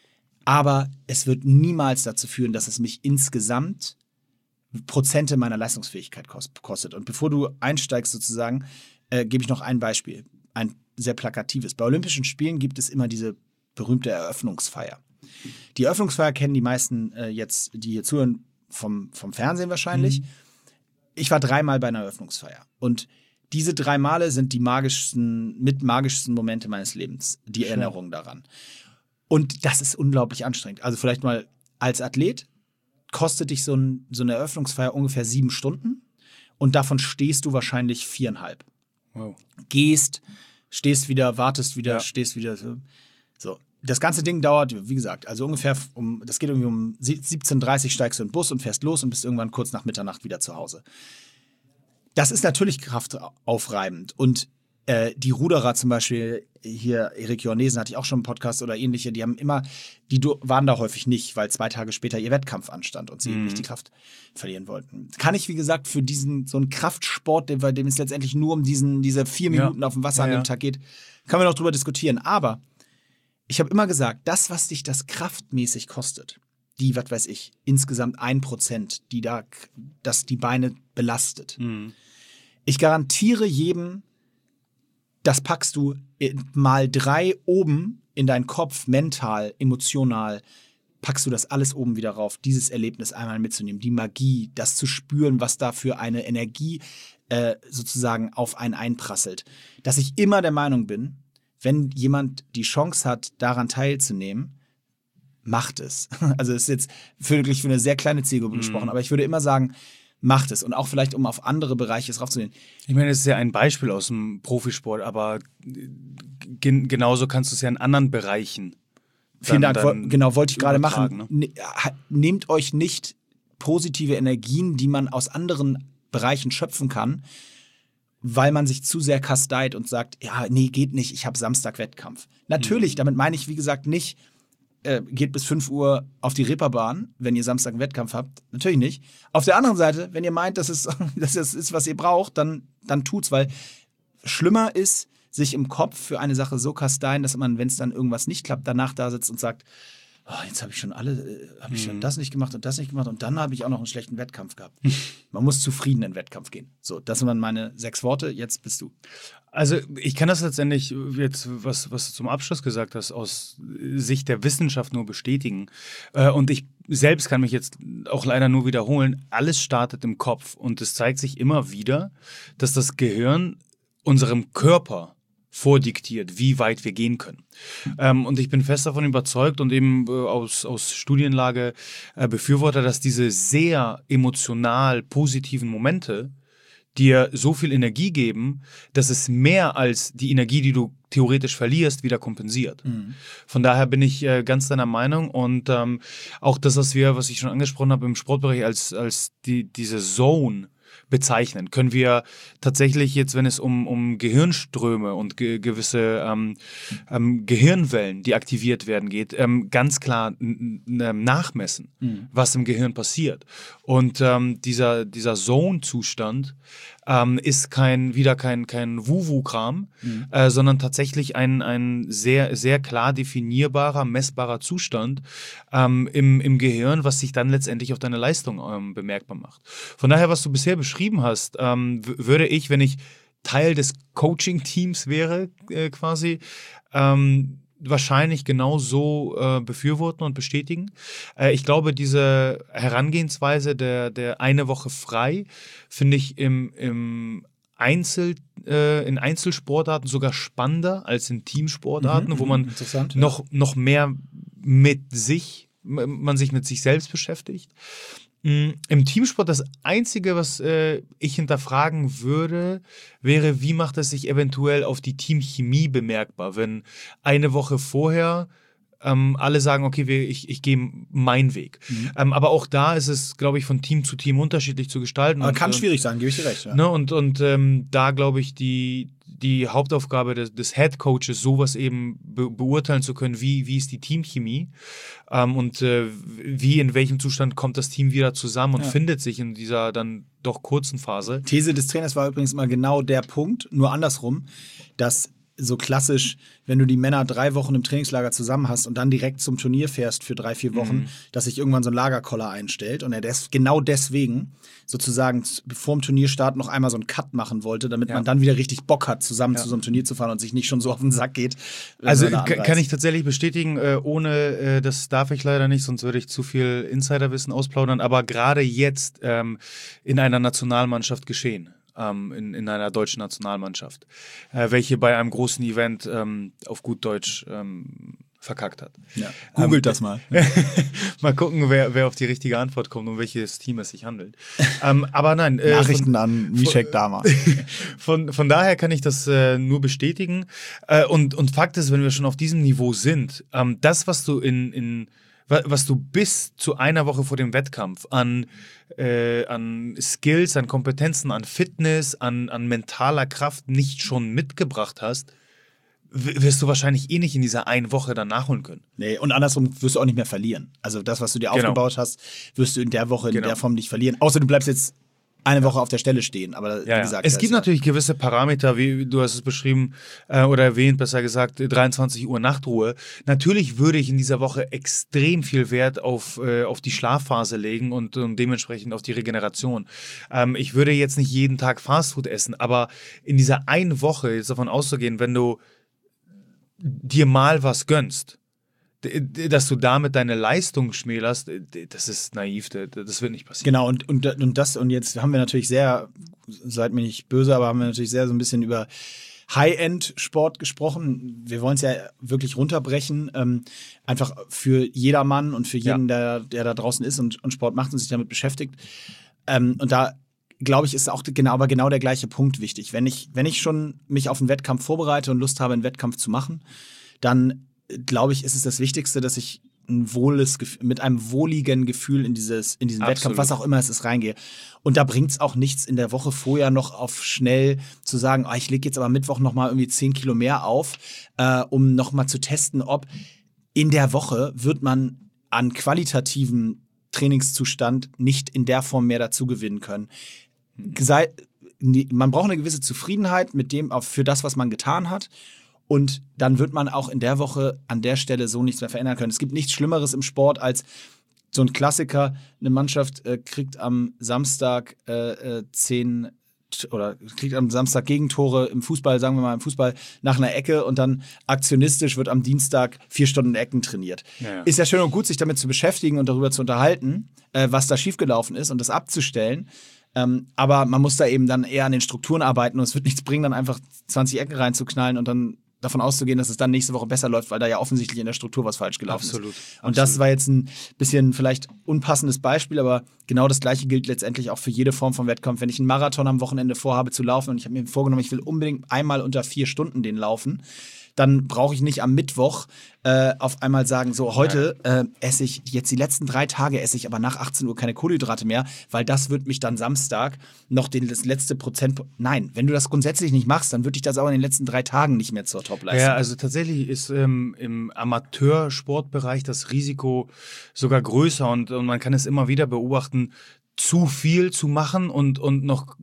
aber es wird niemals dazu führen, dass es mich insgesamt Prozente meiner Leistungsfähigkeit kostet. Und bevor du einsteigst sozusagen, äh, gebe ich noch ein Beispiel, ein sehr plakatives. Bei Olympischen Spielen gibt es immer diese berühmte Eröffnungsfeier. Die Eröffnungsfeier kennen die meisten äh, jetzt, die hier zuhören, vom, vom Fernsehen wahrscheinlich. Mhm. Ich war dreimal bei einer Eröffnungsfeier. Und diese drei Male sind die magischsten, mit magischsten Momente meines Lebens, die Schön. Erinnerung daran. Und das ist unglaublich anstrengend. Also vielleicht mal als Athlet kostet dich so, ein, so eine Eröffnungsfeier ungefähr sieben Stunden und davon stehst du wahrscheinlich viereinhalb. Wow. Gehst, stehst wieder, wartest wieder, ja. stehst wieder. So. das ganze Ding dauert, wie gesagt, also ungefähr um, das geht irgendwie um siebzehn Uhr dreißig steigst du in den Bus und fährst los und bist irgendwann kurz nach Mitternacht wieder zu Hause. Das ist natürlich kraftaufreibend. Und äh, die Ruderer zum Beispiel, hier Erik Jornesen hatte ich auch schon einen Podcast oder ähnliche, die haben immer, die waren da häufig nicht, weil zwei Tage später ihr Wettkampf anstand und sie mhm. eben nicht die Kraft verlieren wollten. Kann ich, wie gesagt, für diesen, so einen Kraftsport, bei dem es letztendlich nur um diesen, diese vier Minuten ja. auf dem Wasser ja, an dem ja. Tag geht, kann man noch drüber diskutieren. Aber ich habe immer gesagt, das, was dich das kraftmäßig kostet, die, was weiß ich, insgesamt ein Prozent, die da, das die Beine belastet. Mhm. Ich garantiere jedem, das packst du mal drei oben in deinen Kopf, mental, emotional, packst du das alles oben wieder rauf, dieses Erlebnis einmal mitzunehmen, die Magie, das zu spüren, was da für eine Energie äh, sozusagen auf einen einprasselt. Dass ich immer der Meinung bin, wenn jemand die Chance hat, daran teilzunehmen, macht es. Also es ist jetzt wirklich für eine sehr kleine Zielgruppe mm. gesprochen, aber ich würde immer sagen, macht es. Und auch vielleicht, um auf andere Bereiche es raufzunehmen. Ich meine, das ist ja ein Beispiel aus dem Profisport, aber gen- genauso kannst du es ja in anderen Bereichen. Vielen dann, Dank, dann genau, wollte ich gerade machen. Ne? Nehmt euch nicht positive Energien, die man aus anderen Bereichen schöpfen kann, weil man sich zu sehr kasteit und sagt, ja, nee, geht nicht, ich habe Samstag Wettkampf. Natürlich, mhm. damit meine ich, wie gesagt, nicht, äh, geht bis fünf Uhr auf die Reeperbahn, wenn ihr Samstag einen Wettkampf habt. Natürlich nicht. Auf der anderen Seite, wenn ihr meint, dass es das ist, was ihr braucht, dann, dann tut's, weil schlimmer ist, sich im Kopf für eine Sache so kasteien, dass man, wenn es dann irgendwas nicht klappt, danach da sitzt und sagt, oh, jetzt habe ich schon alle, äh, habe ich schon das nicht gemacht und das nicht gemacht und dann habe ich auch noch einen schlechten Wettkampf gehabt. Man muss zufrieden in den Wettkampf gehen. So, das sind meine sechs Worte, jetzt bist du. Also ich kann das letztendlich jetzt, was, was du zum Abschluss gesagt hast, aus Sicht der Wissenschaft nur bestätigen. Äh, und ich selbst kann mich jetzt auch leider nur wiederholen, alles startet im Kopf und es zeigt sich immer wieder, dass das Gehirn unserem Körper vordiktiert, wie weit wir gehen können. Ähm, und ich bin fest davon überzeugt und eben äh, aus, aus Studienlage äh, Befürworter, dass diese sehr emotional positiven Momente dir so viel Energie geben, dass es mehr als die Energie, die du theoretisch verlierst, wieder kompensiert. Mhm. Von daher bin ich äh, ganz deiner Meinung und ähm, auch das, was wir, was ich schon angesprochen habe im Sportbereich als, als die, diese Zone bezeichnen. Können wir tatsächlich jetzt, wenn es um, um Gehirnströme und ge- gewisse ähm, ähm, Gehirnwellen, die aktiviert werden, geht, ähm, ganz klar n- n- nachmessen, mhm. was im Gehirn passiert. Und ähm, dieser, dieser Zone-Zustand ähm, ist kein, wieder kein, kein Wu-Wu-Kram, mhm. äh, sondern tatsächlich ein, ein sehr, sehr klar definierbarer, messbarer Zustand ähm, im, im Gehirn, was sich dann letztendlich auf deine Leistung ähm, bemerkbar macht. Von daher, was du bisher beschrieben hast, ähm, w- würde ich, wenn ich Teil des Coaching-Teams wäre, äh, quasi, ähm, wahrscheinlich genau so äh, befürworten und bestätigen. Äh, ich glaube, diese Herangehensweise der, der eine Woche frei finde ich im, im Einzel, äh, in Einzelsportarten sogar spannender als in Teamsportarten, mhm, wo man noch, ja. noch mehr mit sich, man sich mit sich selbst beschäftigt. Im Teamsport das Einzige, was äh, ich hinterfragen würde, wäre, wie macht es sich eventuell auf die Teamchemie bemerkbar, wenn eine Woche vorher ähm, alle sagen, okay, wir, ich, ich gehe meinen Weg. Mhm. Ähm, aber auch da ist es, glaube ich, von Team zu Team unterschiedlich zu gestalten. Aber und, kann schwierig sein, gebe ich dir recht. Ja. Ne, und und ähm, da, glaube ich, die die Hauptaufgabe des, des Head Coaches, sowas eben be- beurteilen zu können, wie, wie ist die Teamchemie ähm, und äh, wie, in welchem Zustand kommt das Team wieder zusammen und ja. findet sich in dieser dann doch kurzen Phase. These des Trainers war übrigens immer genau der Punkt, nur andersrum, dass so klassisch, wenn du die Männer drei Wochen im Trainingslager zusammen hast und dann direkt zum Turnier fährst für drei, vier Wochen, mhm. dass sich irgendwann so ein Lagerkoller einstellt und er des, genau deswegen sozusagen vor dem Turnierstart noch einmal so einen Cut machen wollte, damit ja. man dann wieder richtig Bock hat, zusammen ja. zu so einem Turnier zu fahren und sich nicht schon so auf den Sack geht. Also k- kann ich tatsächlich bestätigen, äh, ohne, äh, das darf ich leider nicht, sonst würde ich zu viel Insiderwissen ausplaudern, aber gerade jetzt ähm, in einer Nationalmannschaft geschehen. In, in einer deutschen Nationalmannschaft, äh, welche bei einem großen Event ähm, auf gut Deutsch ähm, verkackt hat. Ja. Googelt ähm, das mal. Mal gucken, wer, wer auf die richtige Antwort kommt und um welches Team es sich handelt. ähm, aber nein. Äh, Nachrichten von, an Mischek Dama. Von, von daher kann ich das äh, nur bestätigen. Äh, und, und Fakt ist, wenn wir schon auf diesem Niveau sind, ähm, das, was du in, in was du bis zu einer Woche vor dem Wettkampf an, äh, an Skills, an Kompetenzen, an Fitness, an, an mentaler Kraft nicht schon mitgebracht hast, wirst du wahrscheinlich eh nicht in dieser einen Woche dann nachholen können. Nee, und andersrum wirst du auch nicht mehr verlieren. Also das, was du dir genau. aufgebaut hast, wirst du in der Woche in genau. der Form nicht verlieren. Außer du bleibst jetzt eine Woche auf der Stelle stehen, aber ja, wie gesagt... Es gibt ja natürlich gewisse Parameter, wie du hast es beschrieben äh, oder erwähnt, besser gesagt, dreiundzwanzig Uhr Nachtruhe. Natürlich würde ich in dieser Woche extrem viel Wert auf, äh, auf die Schlafphase legen und, und dementsprechend auf die Regeneration. Ähm, ich würde jetzt nicht jeden Tag Fastfood essen, aber in dieser einen Woche, jetzt davon auszugehen, wenn du dir mal was gönnst, dass du damit deine Leistung schmälerst, das ist naiv, das wird nicht passieren. Genau, und, und, und das, und jetzt haben wir natürlich sehr, seid mir nicht böse, aber haben wir natürlich sehr so ein bisschen über High-End-Sport gesprochen. Wir wollen es ja wirklich runterbrechen, ähm, einfach für jedermann und für jeden, ja. der, der da draußen ist und, und Sport macht und sich damit beschäftigt. Ähm, und da glaube ich, ist auch genau, aber genau der gleiche Punkt wichtig. Wenn ich, wenn ich schon mich auf einen Wettkampf vorbereite und Lust habe, einen Wettkampf zu machen, dann glaube ich, ist es das Wichtigste, dass ich ein wohles, mit einem wohligen Gefühl in dieses, in diesen Absolut. Wettkampf, was auch immer es ist, reingehe. Und da bringt es auch nichts, in der Woche vorher noch auf schnell zu sagen, oh, ich lege jetzt aber Mittwoch noch mal irgendwie zehn Kilo mehr auf, äh, um noch mal zu testen, ob in der Woche wird man an qualitativen Trainingszustand nicht in der Form mehr dazu gewinnen können. Sei, man braucht eine gewisse Zufriedenheit mit dem, für das, was man getan hat. Und dann wird man auch in der Woche an der Stelle so nichts mehr verändern können. Es gibt nichts Schlimmeres im Sport als so ein Klassiker. Eine Mannschaft äh, kriegt am Samstag äh, zehn oder kriegt am Samstag Gegentore im Fußball, sagen wir mal im Fußball, nach einer Ecke und dann aktionistisch wird am Dienstag vier Stunden Ecken trainiert. Ja, ja. Ist ja schön und gut, sich damit zu beschäftigen und darüber zu unterhalten, äh, was da schiefgelaufen ist und das abzustellen. Ähm, aber man muss da eben dann eher an den Strukturen arbeiten und es wird nichts bringen, dann einfach zwanzig Ecken reinzuknallen und dann davon auszugehen, dass es dann nächste Woche besser läuft, weil da ja offensichtlich in der Struktur was falsch gelaufen absolut, ist. Und absolut. das war jetzt ein bisschen vielleicht unpassendes Beispiel, aber genau das Gleiche gilt letztendlich auch für jede Form von Wettkampf. Wenn ich einen Marathon am Wochenende vorhabe zu laufen und ich habe mir vorgenommen, ich will unbedingt einmal unter vier Stunden den laufen, dann brauche ich nicht am Mittwoch äh, auf einmal sagen, so heute äh, esse ich, jetzt die letzten drei Tage esse ich aber nach achtzehn Uhr keine Kohlenhydrate mehr, weil das wird mich dann Samstag noch den, das letzte Prozent... Nein, wenn du das grundsätzlich nicht machst, dann wird dich das auch in den letzten drei Tagen nicht mehr zur Topleistung. Ja, also tatsächlich ist ähm, im Amateursportbereich das Risiko sogar größer und, und man kann es immer wieder beobachten, zu viel zu machen und, und noch...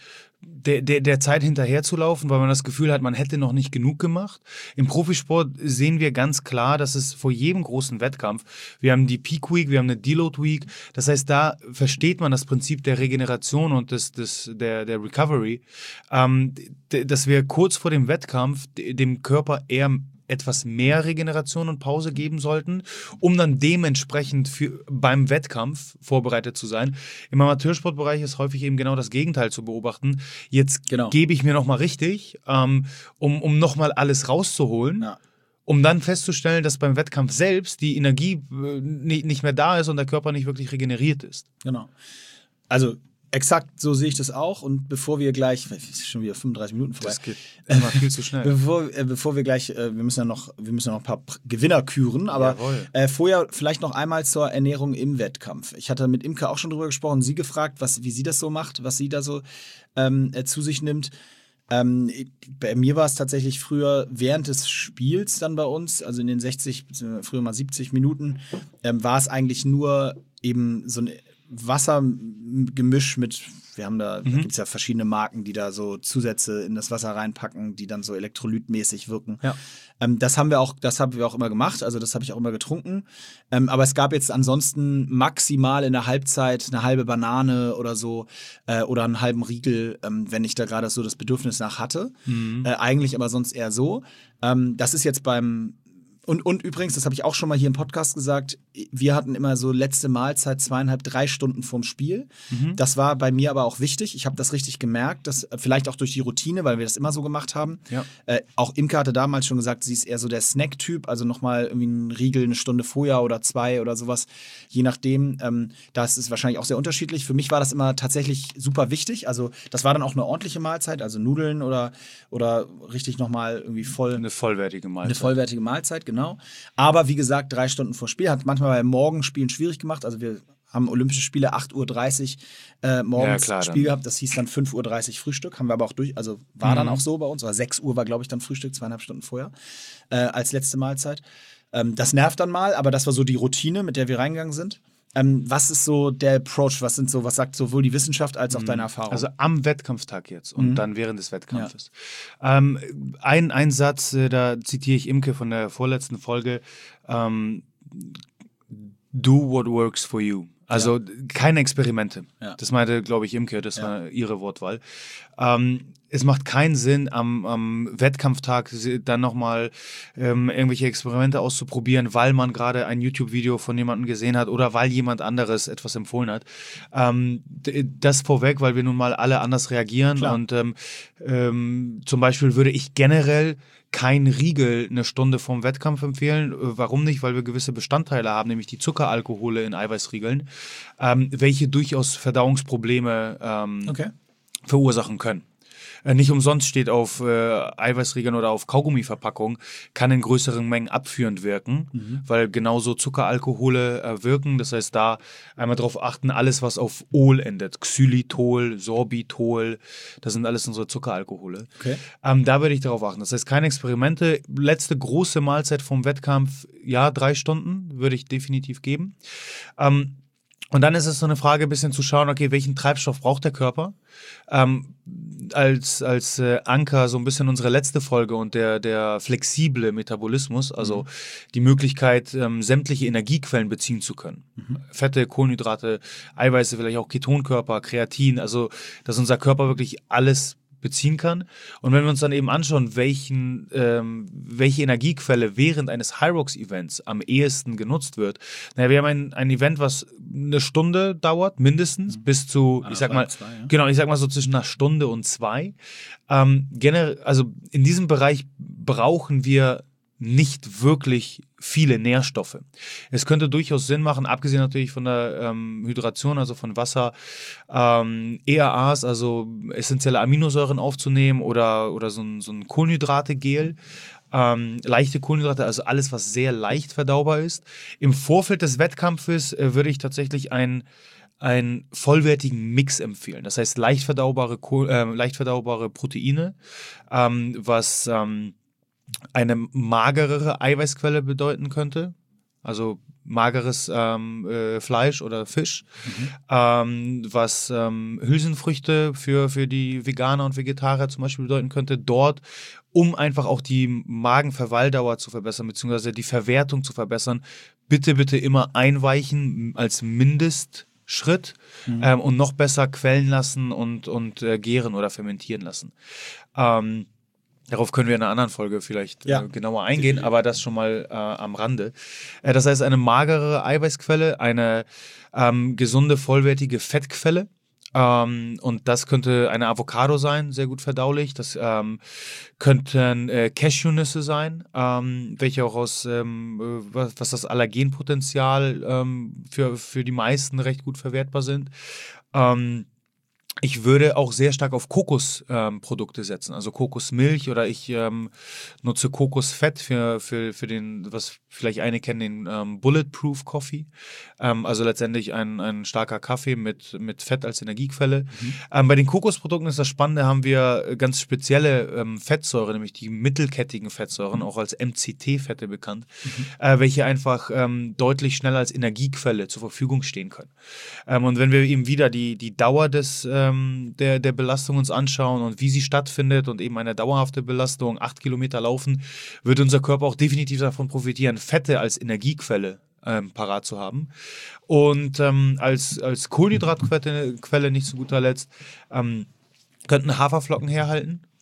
Der, der, der Zeit hinterherzulaufen, weil man das Gefühl hat, man hätte noch nicht genug gemacht. Im Profisport sehen wir ganz klar, dass es vor jedem großen Wettkampf, wir haben die Peak Week, wir haben eine Deload Week, das heißt, da versteht man das Prinzip der Regeneration und des, des, der, der Recovery, ähm, dass wir kurz vor dem Wettkampf dem Körper eher etwas mehr Regeneration und Pause geben sollten, um dann dementsprechend für, beim Wettkampf vorbereitet zu sein. Im Amateursportbereich ist häufig eben genau das Gegenteil zu beobachten. Jetzt genau. gebe ich mir nochmal richtig, ähm, um, um nochmal alles rauszuholen. Ja. Um dann festzustellen, dass beim Wettkampf selbst die Energie äh, nicht mehr da ist und der Körper nicht wirklich regeneriert ist. Genau. Also exakt so sehe ich das auch. Und bevor wir gleich, es ist schon wieder fünfunddreißig Minuten vorbei. Das geht immer viel zu schnell. Bevor, äh, bevor wir gleich, äh, wir müssen ja noch, wir müssen ja noch ein paar Gewinner küren, aber äh, vorher vielleicht noch einmal zur Ernährung im Wettkampf. Ich hatte mit Imke auch schon drüber gesprochen, sie gefragt, was, wie sie das so macht, was sie da so ähm, äh, zu sich nimmt. Ähm, bei mir war es tatsächlich früher während des Spiels dann bei uns, also in den sechzig, früher mal siebzig Minuten, ähm, war es eigentlich nur eben so ein Wassergemisch mit, wir haben da, mhm. da gibt es ja verschiedene Marken, die da so Zusätze in das Wasser reinpacken, die dann so elektrolytmäßig wirken. Ja. Ähm, das haben wir auch, das haben wir auch immer gemacht, also das habe ich auch immer getrunken. Ähm, aber es gab jetzt ansonsten maximal in der Halbzeit eine halbe Banane oder so äh, oder einen halben Riegel, ähm, wenn ich da gerade so das Bedürfnis nach hatte. Mhm. Äh, eigentlich aber sonst eher so. Ähm, das ist jetzt beim und, und übrigens, das habe ich auch schon mal hier im Podcast gesagt, wir hatten immer so letzte Mahlzeit zweieinhalb, drei Stunden vorm Spiel. Mhm. Das war bei mir aber auch wichtig. Ich habe das richtig gemerkt, dass, vielleicht auch durch die Routine, weil wir das immer so gemacht haben. Ja. Äh, auch Imke hatte damals schon gesagt, sie ist eher so der Snack-Typ, also nochmal irgendwie einen Riegel eine Stunde vorher oder zwei oder sowas, je nachdem. Ähm, das ist wahrscheinlich auch sehr unterschiedlich. Für mich war das immer tatsächlich super wichtig. Also das war dann auch eine ordentliche Mahlzeit, also Nudeln oder, oder richtig nochmal irgendwie voll. Eine vollwertige Mahlzeit. Eine vollwertige Mahlzeit, genau. Aber wie gesagt, drei Stunden vor Spiel. Hat manchmal bei Morgenspielen schwierig gemacht. Also wir haben Olympische Spiele acht Uhr dreißig äh, morgens ja, klar, Spiel dann. gehabt. Das hieß dann fünf Uhr dreißig Frühstück. Haben wir aber auch durch, also war mhm. dann auch so bei uns. Oder sechs Uhr war, glaube ich, dann Frühstück, zweieinhalb Stunden vorher, äh, als letzte Mahlzeit. Ähm, das nervt dann mal, aber das war so die Routine, mit der wir reingegangen sind. Ähm, was ist so der Approach? Was sind so, was sagt sowohl die Wissenschaft als auch deine Erfahrung? Also am Wettkampftag jetzt und Mhm. dann während des Wettkampfes. Ja. Ähm, ein, ein Satz, äh, da zitiere ich Imke von der vorletzten Folge. Ähm, Do what works for you. Also ja. keine Experimente. Ja. Das meinte, glaube ich, Imke, das ja. war ihre Wortwahl. Ähm, es macht keinen Sinn, am, am Wettkampftag dann nochmal ähm, irgendwelche Experimente auszuprobieren, weil man gerade ein YouTube-Video von jemandem gesehen hat oder weil jemand anderes etwas empfohlen hat. Ähm, das vorweg, weil wir nun mal alle anders reagieren. Klar. Und ähm, ähm, zum Beispiel würde ich generell kein Riegel eine Stunde vorm Wettkampf empfehlen. Warum nicht? Weil wir gewisse Bestandteile haben, nämlich die Zuckeralkohole in Eiweißriegeln, ähm, welche durchaus Verdauungsprobleme ähm, okay. verursachen können. Äh, nicht umsonst steht auf äh, Eiweißriegeln oder auf Kaugummiverpackung, kann in größeren Mengen abführend wirken, mhm. weil genauso Zuckeralkohole äh, wirken. Das heißt, da einmal darauf achten, alles, was auf Ol endet, Xylitol, Sorbitol, das sind alles unsere Zuckeralkohole. Okay. Ähm, da würde ich darauf achten. Das heißt, keine Experimente. Letzte große Mahlzeit vom Wettkampf, ja, drei Stunden würde ich definitiv geben. Ähm, Und dann ist es so eine Frage, ein bisschen zu schauen, okay, welchen Treibstoff braucht der Körper? Ähm, als als äh, Anker so ein bisschen unsere letzte Folge und der, der flexible Metabolismus, also mhm. die Möglichkeit, ähm, sämtliche Energiequellen beziehen zu können. Mhm. Fette, Kohlenhydrate, Eiweiße, vielleicht auch Ketonkörper, Kreatin, also dass unser Körper wirklich alles beziehen kann. Und wenn wir uns dann eben anschauen, welchen, ähm, welche Energiequelle während eines Hyrox-Events am ehesten genutzt wird, naja, wir haben ein, ein Event, was eine Stunde dauert, mindestens, mhm. bis zu, ah, ich sag mal, zwei, ja. genau, ich sag mal so zwischen einer Stunde und zwei. Ähm, generell, also in diesem Bereich brauchen wir nicht wirklich viele Nährstoffe. Es könnte durchaus Sinn machen, abgesehen natürlich von der ähm, Hydration, also von Wasser, ähm, E A As, also essentielle Aminosäuren aufzunehmen oder, oder so ein, so ein Kohlenhydrate-Gel. Ähm, leichte Kohlenhydrate, also alles, was sehr leicht verdaubar ist. Im Vorfeld des Wettkampfes äh, würde ich tatsächlich ein einen vollwertigen Mix empfehlen. Das heißt, leicht verdaubare, Koh- äh, leicht verdaubare Proteine, ähm, was ähm, eine magerere Eiweißquelle bedeuten könnte, also mageres ähm, äh, Fleisch oder Fisch, mhm. ähm, was ähm, Hülsenfrüchte für, für die Veganer und Vegetarier zum Beispiel bedeuten könnte, dort, um einfach auch die Magenverweildauer zu verbessern, beziehungsweise die Verwertung zu verbessern, bitte, bitte immer einweichen als Mindestschritt mhm. ähm, und noch besser quellen lassen und, und äh, gären oder fermentieren lassen. Ähm, Darauf können wir in einer anderen Folge vielleicht ja. äh, genauer eingehen, aber das schon mal äh, am Rande. Äh, das heißt, eine magere Eiweißquelle, eine ähm, gesunde, vollwertige Fettquelle. Ähm, und das könnte eine Avocado sein, sehr gut verdaulich. Das ähm, könnten äh, Cashewnüsse sein, ähm, welche auch aus, ähm, was, was das Allergenpotenzial ähm, für, für die meisten recht gut verwertbar sind. Ähm, Ich würde auch sehr stark auf Kokosprodukte ähm, setzen, also Kokosmilch oder ich ähm, nutze Kokosfett für, für, für den, was vielleicht einige kennen, den ähm, Bulletproof Coffee. Ähm, also letztendlich ein, ein starker Kaffee mit, mit Fett als Energiequelle. Mhm. Ähm, bei den Kokosprodukten ist das Spannende, haben wir ganz spezielle ähm, Fettsäuren, nämlich die mittelkettigen Fettsäuren, auch als M C T-Fette bekannt, mhm. äh, welche einfach ähm, deutlich schneller als Energiequelle zur Verfügung stehen können. Ähm, und wenn wir eben wieder die, die Dauer des ähm, Der, der Belastung uns anschauen und wie sie stattfindet und eben eine dauerhafte Belastung, acht Kilometer laufen, wird unser Körper auch definitiv davon profitieren, Fette als Energiequelle ähm, parat zu haben. Und ähm, als, als Kohlenhydratquelle Quelle nicht zu guter Letzt ähm, könnten Haferflocken herhalten.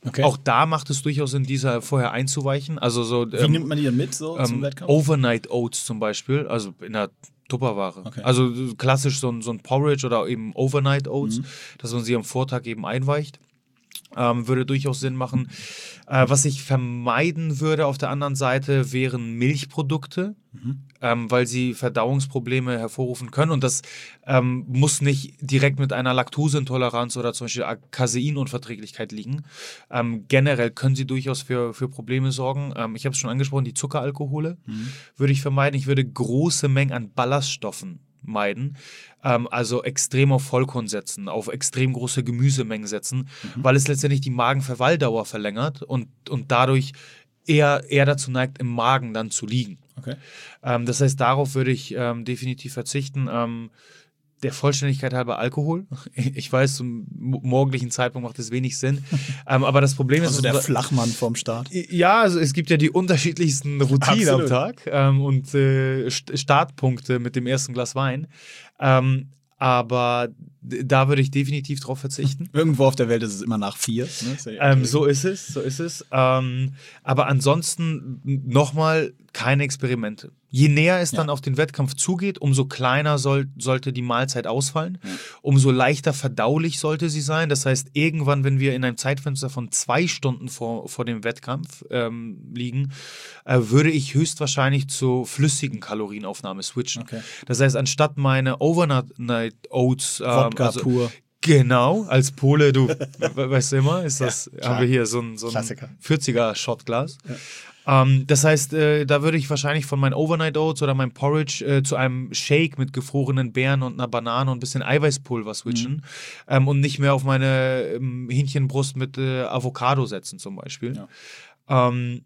Okay. Auch da macht es durchaus Sinn, dieser vorher einzuweichen. Also so, Wie ähm, nimmt man die dann mit so ähm, zum Wettkampf? Overnight Oats zum Beispiel, also in der Tupperware. Okay. Also klassisch so ein, so ein Porridge oder eben Overnight Oats, mhm. dass man sie am Vortag eben einweicht. Ähm, würde durchaus Sinn machen. Äh, was ich vermeiden würde auf der anderen Seite, wären Milchprodukte, mhm. ähm, weil sie Verdauungsprobleme hervorrufen können. Und das ähm, muss nicht direkt mit einer Laktoseintoleranz oder zum Beispiel Caseinunverträglichkeit liegen. Ähm, generell können sie durchaus für, für Probleme sorgen. Ähm, ich habe es schon angesprochen, die Zuckeralkohole mhm. würde ich vermeiden. Ich würde große Mengen an Ballaststoffen meiden, ähm, also extrem auf Vollkorn setzen, auf extrem große Gemüsemengen setzen, mhm. weil es letztendlich die Magenverweildauer verlängert und, und dadurch eher, eher dazu neigt, im Magen dann zu liegen. Okay. Ähm, das heißt, darauf würde ich ähm, definitiv verzichten. Ähm, der Vollständigkeit halber Alkohol. Ich weiß, zum morgendlichen Zeitpunkt macht das wenig Sinn. ähm, aber das Problem also ist... Also der Flachmann vorm Start. Ja, also es gibt ja die unterschiedlichsten Routinen Absolut. am Tag ähm, und äh, Startpunkte mit dem ersten Glas Wein. Ähm, aber da würde ich definitiv drauf verzichten. Irgendwo auf der Welt ist es immer nach vier. Ne? Ist ja ähm, so ist es, so ist es. Ähm, aber ansonsten nochmal keine Experimente. Je näher es ja. dann auf den Wettkampf zugeht, umso kleiner soll, sollte die Mahlzeit ausfallen, ja. umso leichter verdaulich sollte sie sein. Das heißt, irgendwann, wenn wir in einem Zeitfenster von zwei Stunden vor, vor dem Wettkampf ähm, liegen, äh, würde ich höchstwahrscheinlich zur flüssigen Kalorienaufnahme switchen. Okay. Das heißt, anstatt meine Overnight Oats ähm, Wodka also, pur. Genau, als Pole, du weißt du immer, ist das, ja, haben wir hier so ein, so ein vierziger-Shotglas. Ja. Ähm, das heißt, äh, da würde ich wahrscheinlich von meinen Overnight Oats oder meinem Porridge äh, zu einem Shake mit gefrorenen Beeren und einer Banane und ein bisschen Eiweißpulver switchen mhm. ähm, und nicht mehr auf meine ähm, Hähnchenbrust mit äh, Avocado setzen zum Beispiel. Ja, ähm,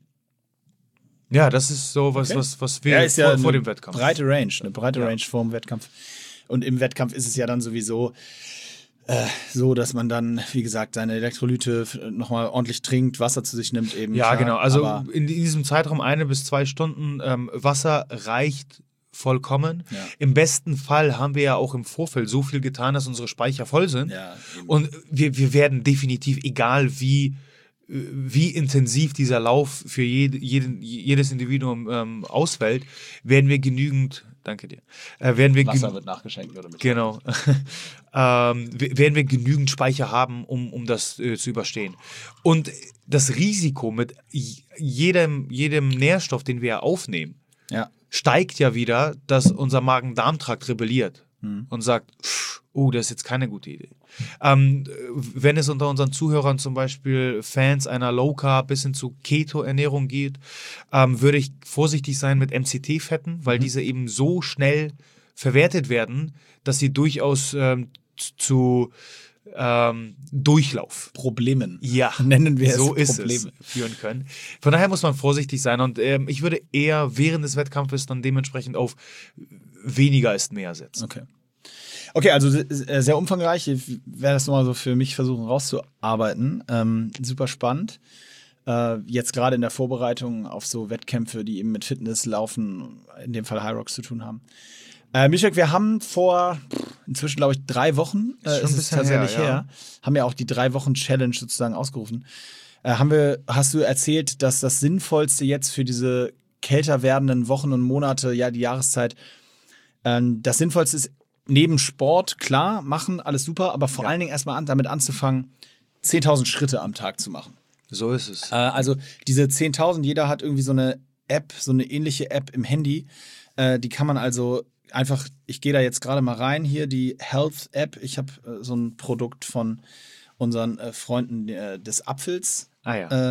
ja das ist so was, okay. was, was wir ja, ist ja vor, vor dem Wettkampf. Breite Range, eine breite ja. Range vor dem Wettkampf. Und im Wettkampf ist es ja dann sowieso äh, so, dass man dann, wie gesagt, seine Elektrolyte nochmal ordentlich trinkt, Wasser zu sich nimmt eben. Ja, klar, genau. Also in, in diesem Zeitraum eine bis zwei Stunden ähm, Wasser reicht vollkommen. Ja. Im besten Fall haben wir ja auch im Vorfeld so viel getan, dass unsere Speicher voll sind. Ja, und wir, wir werden definitiv, egal wie wie intensiv dieser Lauf für jede, jeden, jedes Individuum ähm, ausfällt, werden wir genügend, danke dir, äh, werden wir Wasser wird nachgeschenkt oder mit genau, ähm, werden wir genügend Speicher haben, um, um das äh, zu überstehen. Und das Risiko mit jedem, jedem Nährstoff, den wir aufnehmen, ja. steigt ja wieder, dass unser Magen-Darm-Trakt rebelliert hm. und sagt, oh, das ist jetzt keine gute Idee. Ähm, wenn es unter unseren Zuhörern zum Beispiel Fans einer Low-Carb bis hin zu Keto-Ernährung geht, ähm, würde ich vorsichtig sein mit M C T-Fetten, weil mhm. diese eben so schnell verwertet werden, dass sie durchaus ähm, zu ähm, Durchlauf. Problemen. Ja, nennen wir so es ist Probleme. es, führen können. Von daher muss man vorsichtig sein und ähm, ich würde eher während des Wettkampfes dann dementsprechend auf weniger ist mehr setzen. Okay. Okay, also sehr umfangreich. Ich werde das nochmal so für mich versuchen rauszuarbeiten. Ähm, super spannend. Äh, jetzt gerade in der Vorbereitung auf so Wettkämpfe, die eben mit Fitness, Laufen, in dem Fall Hyrox zu tun haben. Äh, Mischek, wir haben vor inzwischen, glaube ich, drei Wochen, äh, ist, ist es tatsächlich her, her ja. haben ja auch die drei Wochen Challenge sozusagen ausgerufen. Äh, haben wir, hast du erzählt, dass das Sinnvollste jetzt für diese kälter werdenden Wochen und Monate, ja die Jahreszeit, äh, das Sinnvollste ist, neben Sport, klar, machen, alles super, aber vor ja. allen Dingen erstmal an, damit anzufangen, zehntausend Schritte am Tag zu machen. So ist es. Äh, also diese zehntausend, jeder hat irgendwie so eine App, so eine ähnliche App im Handy. Äh, die kann man also einfach, ich gehe da jetzt gerade mal rein, hier die Health-App. Ich habe äh, so ein Produkt von unseren äh, Freunden äh, des Apfels. Ah ja. Äh,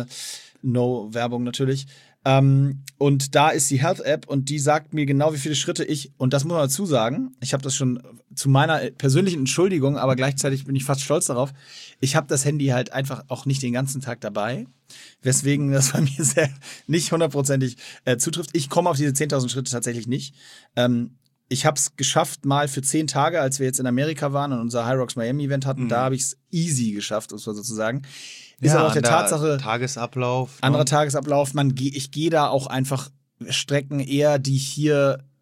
no Werbung natürlich. Ähm, und da ist die Health-App und die sagt mir genau, wie viele Schritte ich, und das muss man dazu sagen, ich habe das schon zu meiner persönlichen Entschuldigung, aber gleichzeitig bin ich fast stolz darauf, ich habe das Handy halt einfach auch nicht den ganzen Tag dabei, weswegen das bei mir sehr nicht hundertprozentig äh, zutrifft. Ich komme auf diese zehntausend Schritte tatsächlich nicht. Ähm, ich habe es geschafft mal für zehn Tage, als wir jetzt in Amerika waren und unser Hyrox Miami Event hatten, mhm. da habe ich es easy geschafft, muss man sozusagen. Ist ja, aber auch der Tatsache. Tagesablauf. Anderer ne? Tagesablauf. Man, ich gehe da auch einfach Strecken eher, die hier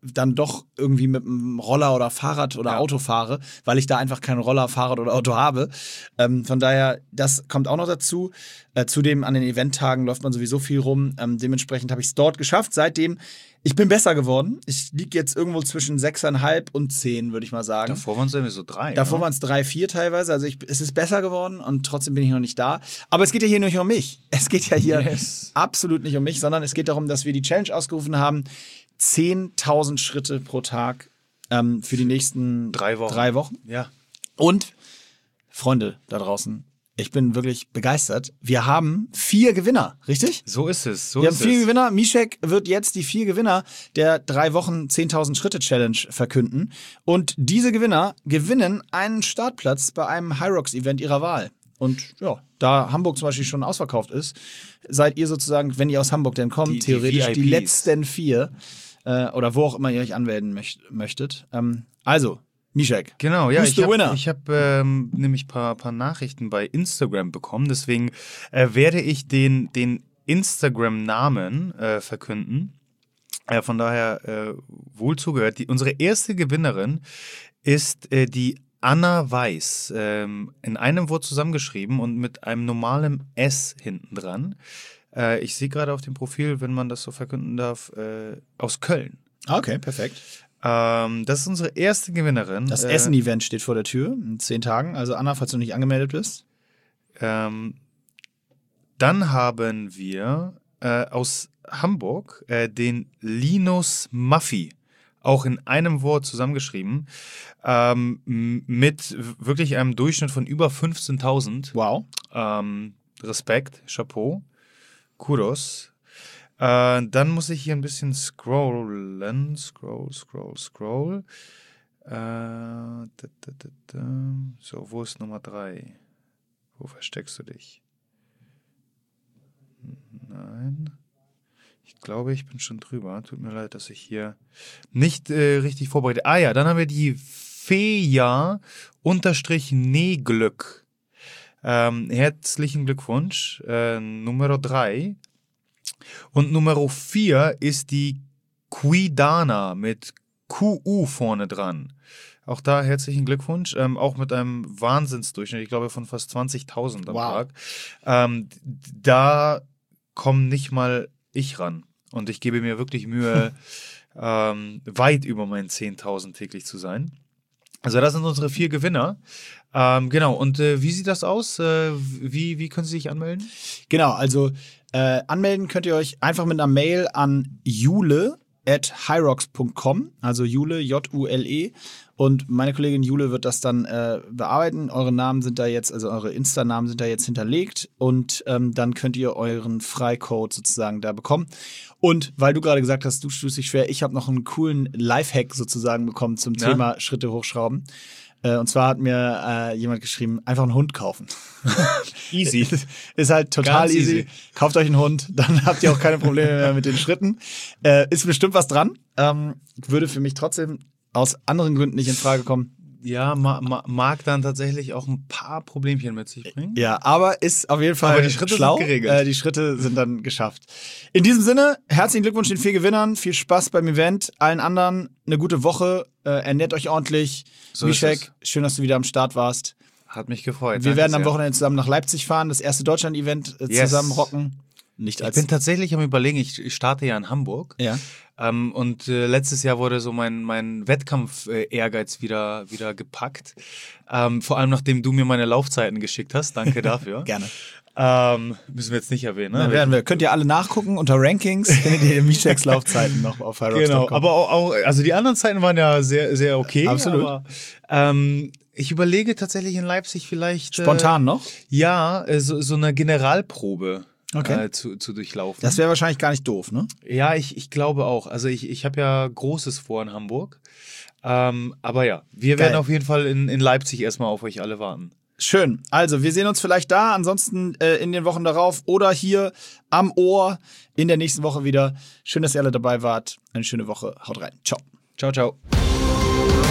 dann doch irgendwie mit einem Roller oder Fahrrad oder ja. Auto fahre, weil ich da einfach keinen Roller, Fahrrad oder Auto habe. Ähm, von daher, das kommt auch noch dazu. Äh, zudem an den Eventtagen läuft man sowieso viel rum. Ähm, dementsprechend habe ich es dort geschafft. Seitdem, ich bin besser geworden. Ich liege jetzt irgendwo zwischen sechseinhalb und zehn, würde ich mal sagen. Davor waren es irgendwie so drei. Davor ne? waren es drei, vier teilweise. Also ich, es ist besser geworden und trotzdem bin ich noch nicht da. Aber es geht ja hier nicht um mich. Es geht ja hier yes. absolut nicht um mich, sondern es geht darum, dass wir die Challenge ausgerufen haben. zehntausend Schritte pro Tag ähm, für die nächsten drei Wochen. drei Wochen. Ja. Und, Freunde da draußen, ich bin wirklich begeistert. Wir haben vier Gewinner, richtig? So ist es. So wir ist haben vier es. Gewinner. Mishek wird jetzt die vier Gewinner der drei Wochen zehntausend Schritte Challenge verkünden. Und diese Gewinner gewinnen einen Startplatz bei einem Hyrox-Event ihrer Wahl. Und ja, da Hamburg zum Beispiel schon ausverkauft ist, seid ihr sozusagen, wenn ihr aus Hamburg denn kommt, die, theoretisch die, die letzten vier äh, oder wo auch immer ihr euch anmelden möcht- möchtet. Ähm, also, Mishek. Genau, ja, Who's ich the habe winner? hab, ähm, nämlich ein paar, paar Nachrichten bei Instagram bekommen, deswegen äh, werde ich den, den Instagram-Namen äh, verkünden. Äh, von daher äh, wohl zugehört. Die, unsere erste Gewinnerin ist äh, die Anna Weiß, ähm, in einem Wort zusammengeschrieben und mit einem normalen S hinten dran. Äh, ich sehe gerade auf dem Profil, wenn man das so verkünden darf, äh, aus Köln. Okay, perfekt. Ähm, das ist unsere erste Gewinnerin. Das äh, Essen-Event steht vor der Tür in zehn Tagen. Also Anna, falls du nicht angemeldet bist. Ähm, dann haben wir äh, aus Hamburg äh, den Linus Maffi. Auch in einem Wort zusammengeschrieben, ähm, mit wirklich einem Durchschnitt von über fünfzehntausend. Wow. Ähm, Respekt, Chapeau, Kudos. Äh, dann muss ich hier ein bisschen scrollen. Scroll, scroll, scroll. Äh, da, da, da, da. So, wo ist Nummer drei? Wo versteckst du dich? Nein. Ich glaube, ich bin schon drüber. Tut mir leid, dass ich hier nicht äh, richtig vorbereite. Ah ja, dann haben wir die Feja unterstrich Neglück. Ähm, herzlichen Glückwunsch. Äh, Nummer drei. Und Nummer vier ist die Quidana mit Q U vorne dran. Auch da herzlichen Glückwunsch. Ähm, auch mit einem Wahnsinnsdurchschnitt, ich glaube von fast zwanzigtausend am wow. Tag. Ähm, da kommen nicht mal ich ran. Und ich gebe mir wirklich Mühe, ähm, weit über meinen zehntausend täglich zu sein. Also das sind unsere vier Gewinner. Ähm, genau, und äh, wie sieht das aus? Äh, wie, wie können Sie sich anmelden? Genau, also äh, anmelden könnt ihr euch einfach mit einer Mail an jule at hyrox punkt com, also Jule, J U L E. Und meine Kollegin Jule wird das dann äh, bearbeiten. Eure Namen sind da jetzt, also eure Insta-Namen sind da jetzt hinterlegt. Und ähm, dann könnt ihr euren Freicode sozusagen da bekommen. Und weil du gerade gesagt hast, du tust dich schwer, ich habe noch einen coolen Lifehack sozusagen bekommen zum ja? Thema Schritte hochschrauben. Äh, und zwar hat mir äh, jemand geschrieben, einfach einen Hund kaufen. Easy. Ist halt total easy. easy. Kauft euch einen Hund, dann habt ihr auch keine Probleme mehr mit den Schritten. Äh, ist bestimmt was dran. Ähm, würde für mich trotzdem aus anderen Gründen nicht in Frage kommen. Ja, ma, ma, mag dann tatsächlich auch ein paar Problemchen mit sich bringen. Ja, aber ist auf jeden Fall aber die Schritte schlau. Sind geregelt. Äh, die Schritte sind dann geschafft. In diesem Sinne, herzlichen Glückwunsch den vier Gewinnern. Viel Spaß beim Event. Allen anderen eine gute Woche. Äh, ernährt euch ordentlich. So Mishek, schön, dass du wieder am Start warst. Hat mich gefreut. Wir Danke werden am sehr. Wochenende zusammen nach Leipzig fahren, das erste Deutschland-Event äh, yes. zusammen rocken. Nicht als ich bin tatsächlich am Überlegen, ich, ich starte ja in Hamburg. Ja. Ähm, und äh, letztes Jahr wurde so mein, mein Wettkampf-Ehrgeiz äh, wieder, wieder gepackt. Ähm, vor allem, nachdem du mir meine Laufzeiten geschickt hast. Danke dafür. Gerne. Ähm, müssen wir jetzt nicht erwähnen, ne? Na, werden wir. Könnt ihr alle nachgucken unter Rankings, findet ihr die Misheks Laufzeiten noch auf hyrox punkt com. Genau, aber auch, auch, also die anderen Zeiten waren ja sehr, sehr okay. Absolut. Aber, ähm, ich überlege tatsächlich in Leipzig vielleicht. Spontan äh, noch? Ja, äh, so, so eine Generalprobe. Okay. Äh, zu, zu durchlaufen. Das wäre wahrscheinlich gar nicht doof, ne? Ja, ich, ich glaube auch. Also ich, ich habe ja Großes vor in Hamburg. Ähm, aber ja, wir Geil. werden auf jeden Fall in, in Leipzig erstmal auf euch alle warten. Schön. Also, wir sehen uns vielleicht da, ansonsten äh, in den Wochen darauf oder hier am Ohr in der nächsten Woche wieder. Schön, dass ihr alle dabei wart. Eine schöne Woche. Haut rein. Ciao. Ciao, ciao.